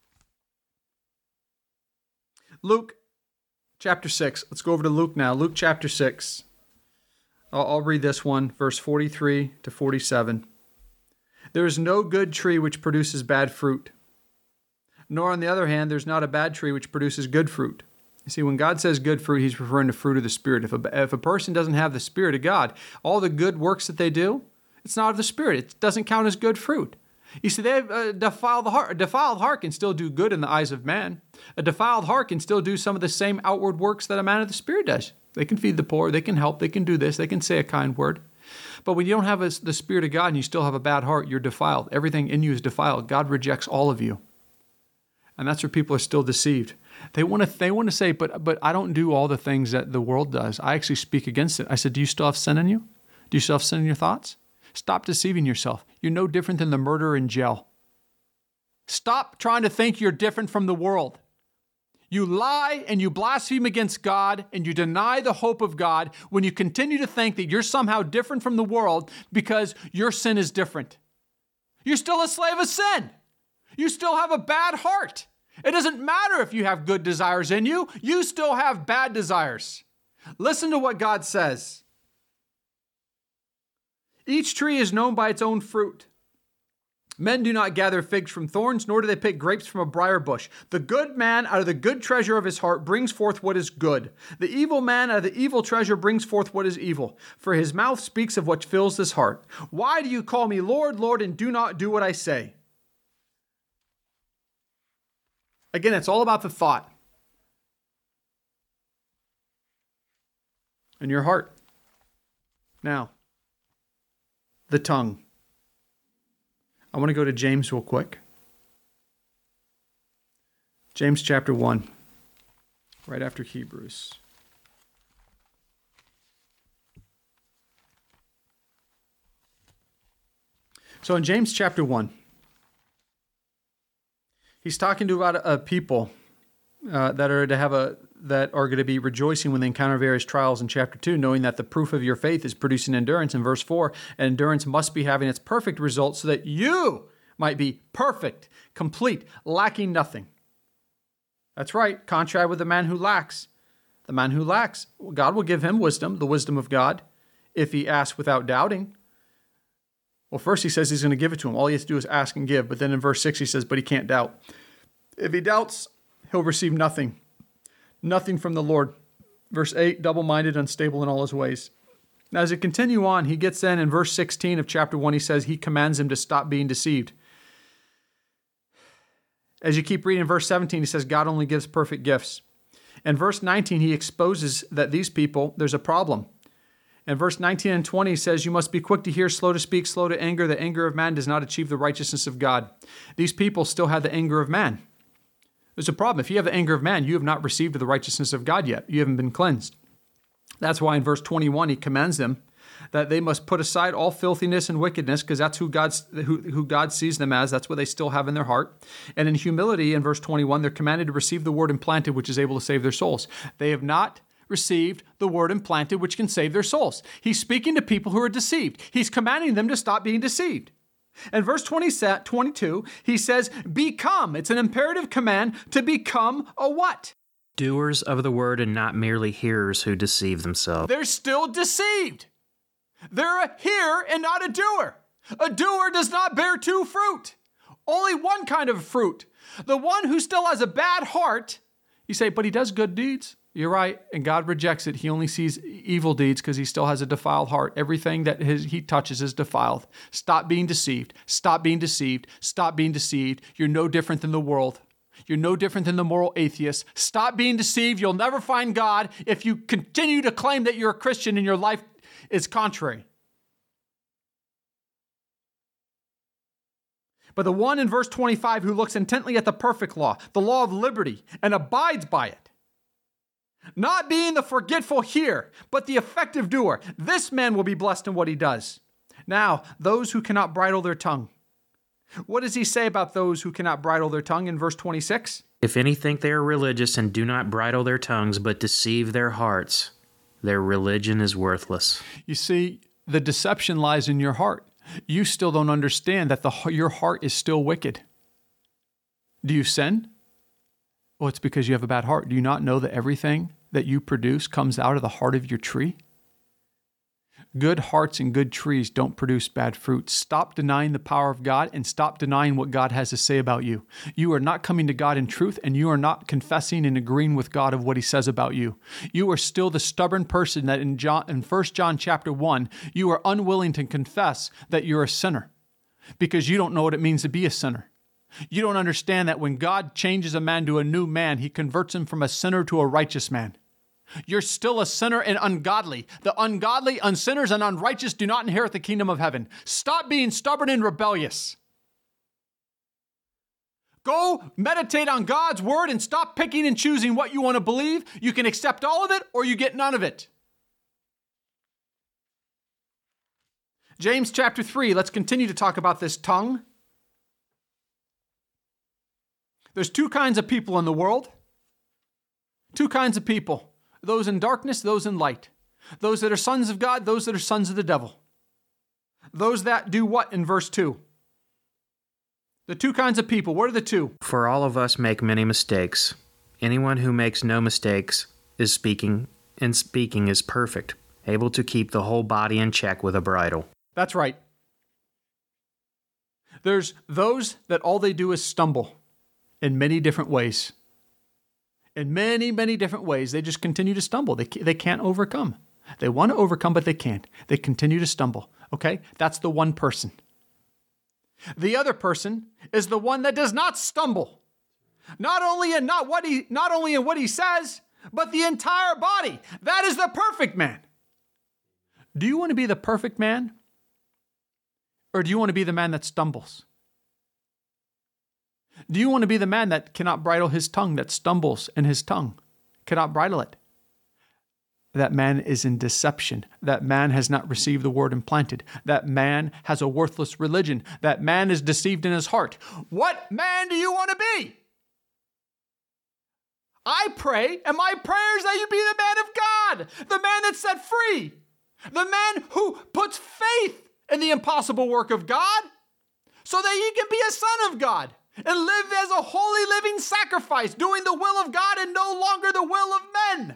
Luke chapter six. Let's go over to Luke now. Luke chapter six. I'll, I'll read this one, verse forty-three to forty-seven. There is no good tree which produces bad fruit, nor on the other hand, there's not a bad tree which produces good fruit. You see, when God says good fruit, he's referring to fruit of the Spirit. If a, if a person doesn't have the Spirit of God, all the good works that they do, it's not of the Spirit. It doesn't count as good fruit. You see, they have a defiled heart. A defiled heart can still do good in the eyes of man. A defiled heart can still do some of the same outward works that a man of the Spirit does. They can feed the poor, they can help, they can do this, they can say a kind word. But when you don't have a, the Spirit of God and you still have a bad heart, you're defiled. Everything in you is defiled. God rejects all of you. And that's where people are still deceived. They want to they want to say, but but I don't do all the things that the world does. I actually speak against it. I said, do you still have sin in you? Do you still have sin in your thoughts? Stop deceiving yourself. You're no different than the murderer in jail. Stop trying to think you're different from the world. You lie and you blaspheme against God and you deny the hope of God when you continue to think that you're somehow different from the world because your sin is different. You're still a slave of sin. You still have a bad heart. It doesn't matter if you have good desires in you. You still have bad desires. Listen to what God says. Each tree is known by its own fruit. Men do not gather figs from thorns, nor do they pick grapes from a briar bush. The good man out of the good treasure of his heart brings forth what is good. The evil man out of the evil treasure brings forth what is evil. For his mouth speaks of what fills his heart. Why do you call me Lord, Lord, and do not do what I say? Again, it's all about the thought. And your heart. Now, the tongue. I want to go to James real quick. James chapter one, right after Hebrews. So in James chapter one, he's talking to about a people uh, that are to have a that are going to be rejoicing when they encounter various trials in chapter two, knowing that the proof of your faith is producing endurance in verse four, and endurance must be having its perfect result so that you might be perfect, complete, lacking nothing. That's right. Contrary with the man who lacks. The man who lacks, God will give him wisdom, the wisdom of God, if he asks without doubting. Well, first he says he's going to give it to him. All he has to do is ask and give. But then in verse six he says, but he can't doubt. If he doubts, he'll receive nothing. Nothing from the Lord. Verse eight, double-minded, unstable in all his ways. Now, as it continue on, he gets in, in verse sixteen of chapter one, he says he commands him to stop being deceived. As you keep reading in verse seventeen, he says God only gives perfect gifts. In verse nineteen, he exposes that these people, there's a problem. In verse nineteen and twenty, he says, you must be quick to hear, slow to speak, slow to anger. The anger of man does not achieve the righteousness of God. These people still have the anger of man. There's a problem. If you have the anger of man, you have not received the righteousness of God yet. You haven't been cleansed. That's why in verse twenty-one, he commands them that they must put aside all filthiness and wickedness, because that's who, God's, who, who God sees them as. That's what they still have in their heart. And in humility, in verse twenty-one, they're commanded to receive the word implanted, which is able to save their souls. They have not received the word implanted, which can save their souls. He's speaking to people who are deceived. He's commanding them to stop being deceived. In verse twenty, twenty-two, he says, become. It's an imperative command to become a what? Doers of the word and not merely hearers who deceive themselves. They're still deceived. They're a hearer and not a doer. A doer does not bear two fruit. Only one kind of fruit. The one who still has a bad heart, you say, but he does good deeds. You're right, and God rejects it. He only sees evil deeds because he still has a defiled heart. Everything that his, he touches is defiled. Stop being deceived. Stop being deceived. Stop being deceived. You're no different than the world. You're no different than the moral atheist. Stop being deceived. You'll never find God if you continue to claim that you're a Christian and your life is contrary. But the one in verse twenty-five who looks intently at the perfect law, the law of liberty, and abides by it, not being the forgetful hearer, but the effective doer, this man will be blessed in what he does. Now, those who cannot bridle their tongue. What does he say about those who cannot bridle their tongue in verse twenty-six? If any think they are religious and do not bridle their tongues, but deceive their hearts, their religion is worthless. You see, the deception lies in your heart. You still don't understand that the, your heart is still wicked. Do you sin? Well, it's because you have a bad heart. Do you not know that everything that you produce comes out of the heart of your tree? Good hearts and good trees don't produce bad fruit. Stop denying the power of God and stop denying what God has to say about you. You are not coming to God in truth, and you are not confessing and agreeing with God of what he says about you. You are still the stubborn person that in John, in First John chapter one, you are unwilling to confess that you're a sinner because you don't know what it means to be a sinner. You don't understand that when God changes a man to a new man, he converts him from a sinner to a righteous man. You're still a sinner and ungodly. The ungodly, unsinners, and unrighteous do not inherit the kingdom of heaven. Stop being stubborn and rebellious. Go meditate on God's word and stop picking and choosing what you want to believe. You can accept all of it or you get none of it. James chapter three, let's continue to talk about this tongue. There's two kinds of people in the world. Two kinds of people. Those in darkness, those in light. Those that are sons of God, those that are sons of the devil. Those that do what in verse two? The two kinds of people. What are the two? For all of us make many mistakes. Anyone who makes no mistakes is speaking, and speaking is perfect, able to keep the whole body in check with a bridle. That's right. There's those that all they do is stumble in many different ways. In many, many different ways. They just continue to stumble. They, they can't overcome. They want to overcome, but they can't. They continue to stumble. Okay? That's the one person. The other person is the one that does not stumble. Not only in not what he not only in what he says, but the entire body. That is the perfect man. Do you want to be the perfect man? Or do you want to be the man that stumbles? Do you want to be the man that cannot bridle his tongue, that stumbles in his tongue, cannot bridle it? That man is in deception. That man has not received the word implanted. That man has a worthless religion. That man is deceived in his heart. What man do you want to be? I pray, and my prayer is that you be the man of God, the man that's set free, the man who puts faith in the impossible work of God so that he can be a son of God and live as a holy living sacrifice, doing the will of God and no longer the will of men.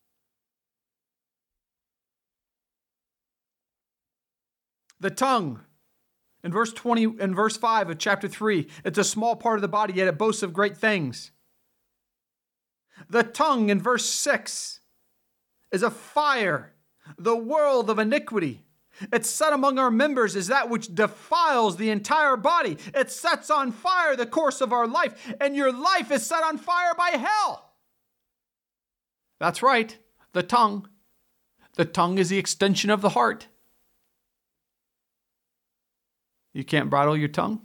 The tongue, in verse twenty, in verse five of chapter three, it's a small part of the body, yet it boasts of great things. The tongue, in verse six, is a fire, the world of iniquity. It's set among our members is that which defiles the entire body. It sets on fire the course of our life, and your life is set on fire by hell. That's right, the tongue. The tongue is the extension of the heart. You can't bridle your tongue?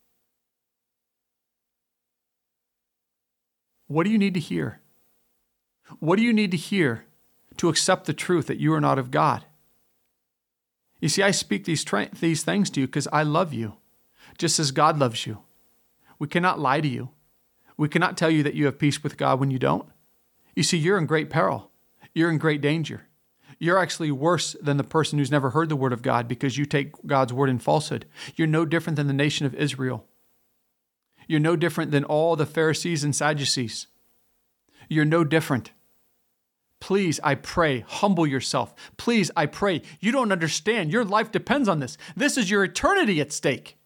What do you need to hear? What do you need to hear to accept the truth that you are not of God? You see, I speak these tra- these things to you because I love you, just as God loves you. We cannot lie to you. We cannot tell you that you have peace with God when you don't. You see, you're in great peril. You're in great danger. You're actually worse than the person who's never heard the word of God because you take God's word in falsehood. You're no different than the nation of Israel. You're no different than all the Pharisees and Sadducees. You're no different. Please, I pray, humble yourself. Please, I pray. You don't understand. Your life depends on this. This is your eternity at stake.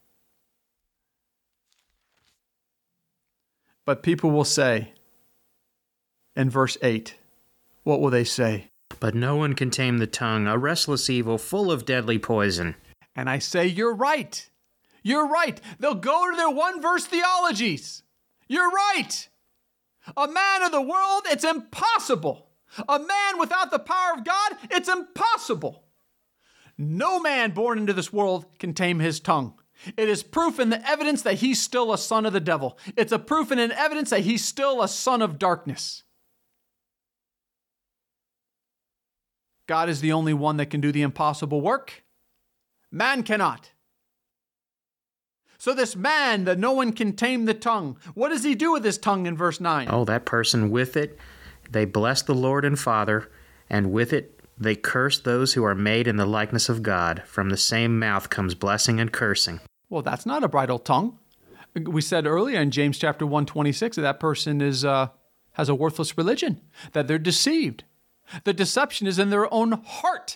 But people will say, in verse eight, what will they say? But no one can tame the tongue, a restless evil full of deadly poison. And I say, you're right. You're right. They'll go to their one-verse theologies. You're right. A man of the world, it's impossible. A man without the power of God, it's impossible. No man born into this world can tame his tongue. It is proof and the evidence that he's still a son of the devil. It's a proof and an evidence that he's still a son of darkness. God is the only one that can do the impossible work. Man cannot. So this man that no one can tame the tongue, what does he do with his tongue in verse nine? Oh, that person with it, they bless the Lord and Father, and with it they curse those who are made in the likeness of God. From the same mouth comes blessing and cursing. Well, that's not a bridled tongue. We said earlier in James chapter one twenty-six that that person is uh, has a worthless religion, that they're deceived. The deception is in their own heart.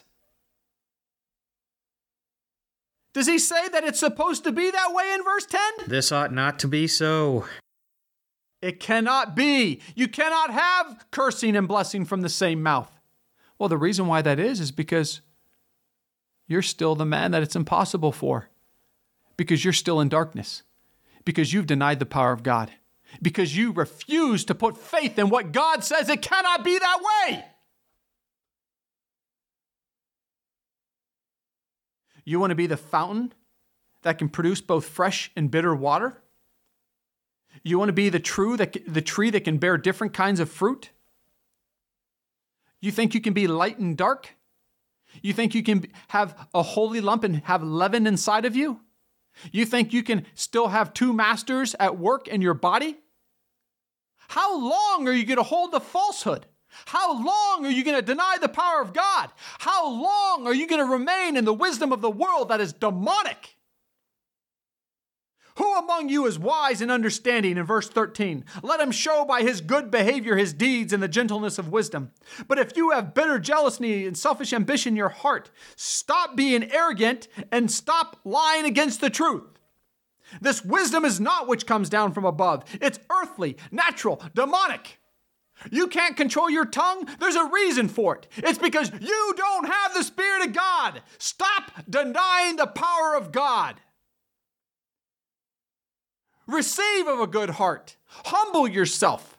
Does he say that it's supposed to be that way in verse ten? This ought not to be so. It cannot be. You cannot have cursing and blessing from the same mouth. Well, the reason why that is, is because you're still the man that it's impossible for. Because you're still in darkness. Because you've denied the power of God. Because you refuse to put faith in what God says. It cannot be that way. You want to be the fountain that can produce both fresh and bitter water? You want to be the true that the tree that can bear different kinds of fruit? You think you can be light and dark? You think you can have a holy lump and have leaven inside of you? You think you can still have two masters at work in your body? How long are you going to hold the falsehood? How long are you going to deny the power of God? How long are you going to remain in the wisdom of the world that is demonic? Who among you is wise and understanding? In verse thirteen, let him show by his good behavior his deeds and the gentleness of wisdom. But if you have bitter jealousy and selfish ambition in your heart, stop being arrogant and stop lying against the truth. This wisdom is not which comes down from above. It's earthly, natural, demonic. You can't control your tongue. There's a reason for it. It's because you don't have the Spirit of God. Stop denying the power of God. Receive of a good heart. Humble yourself.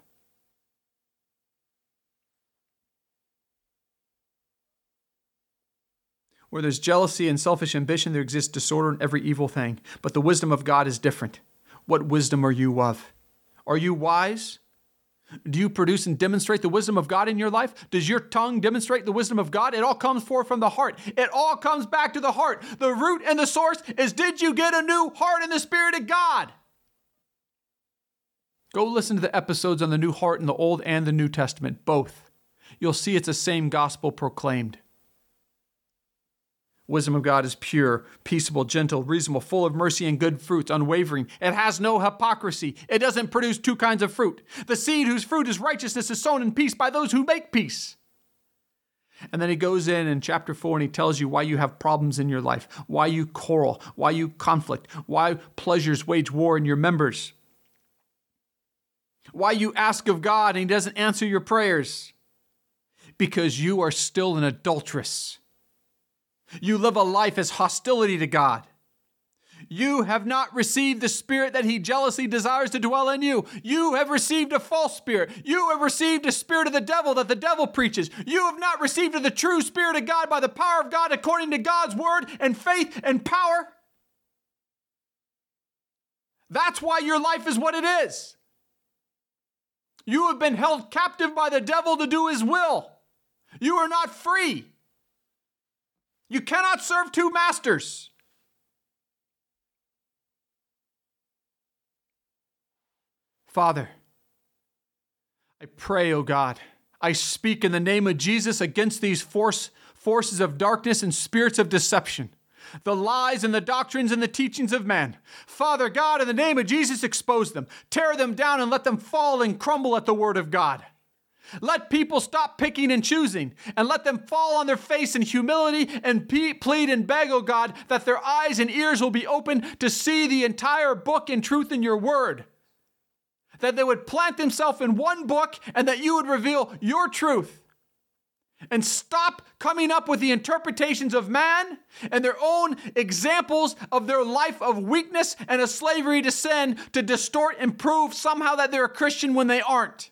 Where there's jealousy and selfish ambition, there exists disorder in every evil thing. But the wisdom of God is different. What wisdom are you of? Are you wise? Do you produce and demonstrate the wisdom of God in your life? Does your tongue demonstrate the wisdom of God? It all comes forth from the heart. It all comes back to the heart. The root and the source is, did you get a new heart in the Spirit of God? Go listen to the episodes on the new heart in the Old and the New Testament, both. You'll see it's the same gospel proclaimed. Wisdom of God is pure, peaceable, gentle, reasonable, full of mercy and good fruits, unwavering. It has no hypocrisy. It doesn't produce two kinds of fruit. The seed whose fruit is righteousness is sown in peace by those who make peace. And then he goes in in chapter four and he tells you why you have problems in your life, why you quarrel, why you conflict, why pleasures wage war in your members, why you ask of God and he doesn't answer your prayers. Because you are still an adulteress. You live a life as hostility to God. You have not received the Spirit that he jealously desires to dwell in you. You have received a false spirit. You have received a spirit of the devil that the devil preaches. You have not received the true Spirit of God by the power of God according to God's word and faith and power. That's why your life is what it is. You have been held captive by the devil to do his will. You are not free. You cannot serve two masters. Father, I pray, O God, I speak in the name of Jesus against these force, forces of darkness and spirits of deception, the lies and the doctrines and the teachings of man. Father God, in the name of Jesus, expose them, tear them down and let them fall and crumble at the word of God. Let people stop picking and choosing and let them fall on their face in humility and pe- plead and beg, oh God, that their eyes and ears will be open to see the entire book and truth in your word. That they would plant themselves in one book and that you would reveal your truth. And stop coming up with the interpretations of man and their own examples of their life of weakness and a slavery to sin to distort and prove somehow that they're a Christian when they aren't.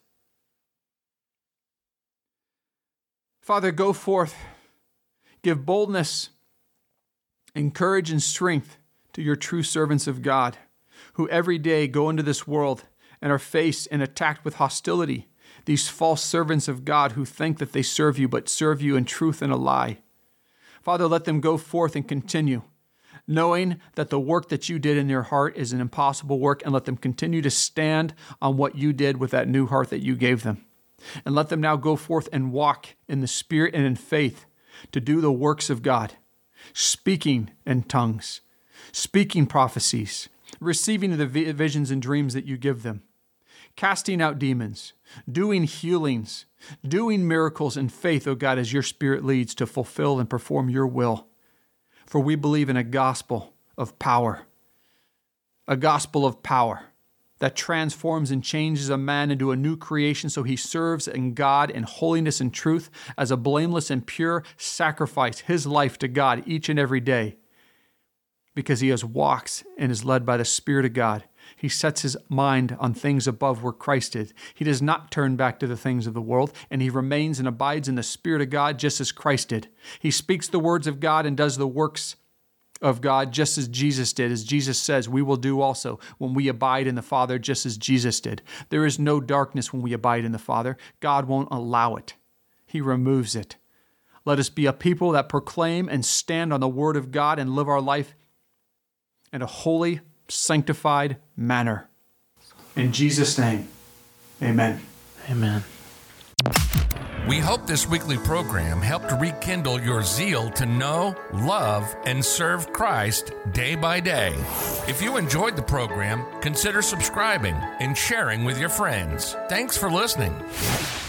Father, go forth, give boldness and courage and strength to your true servants of God, who every day go into this world and are faced and attacked with hostility, these false servants of God who think that they serve you, but serve you in truth and a lie. Father, let them go forth and continue, knowing that the work that you did in their heart is an impossible work, and let them continue to stand on what you did with that new heart that you gave them. And let them now go forth and walk in the Spirit and in faith to do the works of God, speaking in tongues, speaking prophecies, receiving the visions and dreams that you give them, casting out demons, doing healings, doing miracles in faith, O God, as your Spirit leads to fulfill and perform your will. For we believe in a gospel of power, a gospel of power that transforms and changes a man into a new creation so he serves in God in holiness and truth as a blameless and pure sacrifice, his life to God each and every day. Because he has walks and is led by the Spirit of God. He sets his mind on things above where Christ is. He does not turn back to the things of the world, and he remains and abides in the Spirit of God just as Christ did. He speaks the words of God and does the works of God just as Jesus did. As Jesus says, we will do also when we abide in the Father just as Jesus did. There is no darkness when we abide in the Father. God won't allow it. He removes it. Let us be a people that proclaim and stand on the Word of God and live our life in a holy, sanctified manner. In Jesus' name, amen. Amen. We hope this weekly program helped rekindle your zeal to know, love, and serve Christ day by day. If you enjoyed the program, consider subscribing and sharing with your friends. Thanks for listening.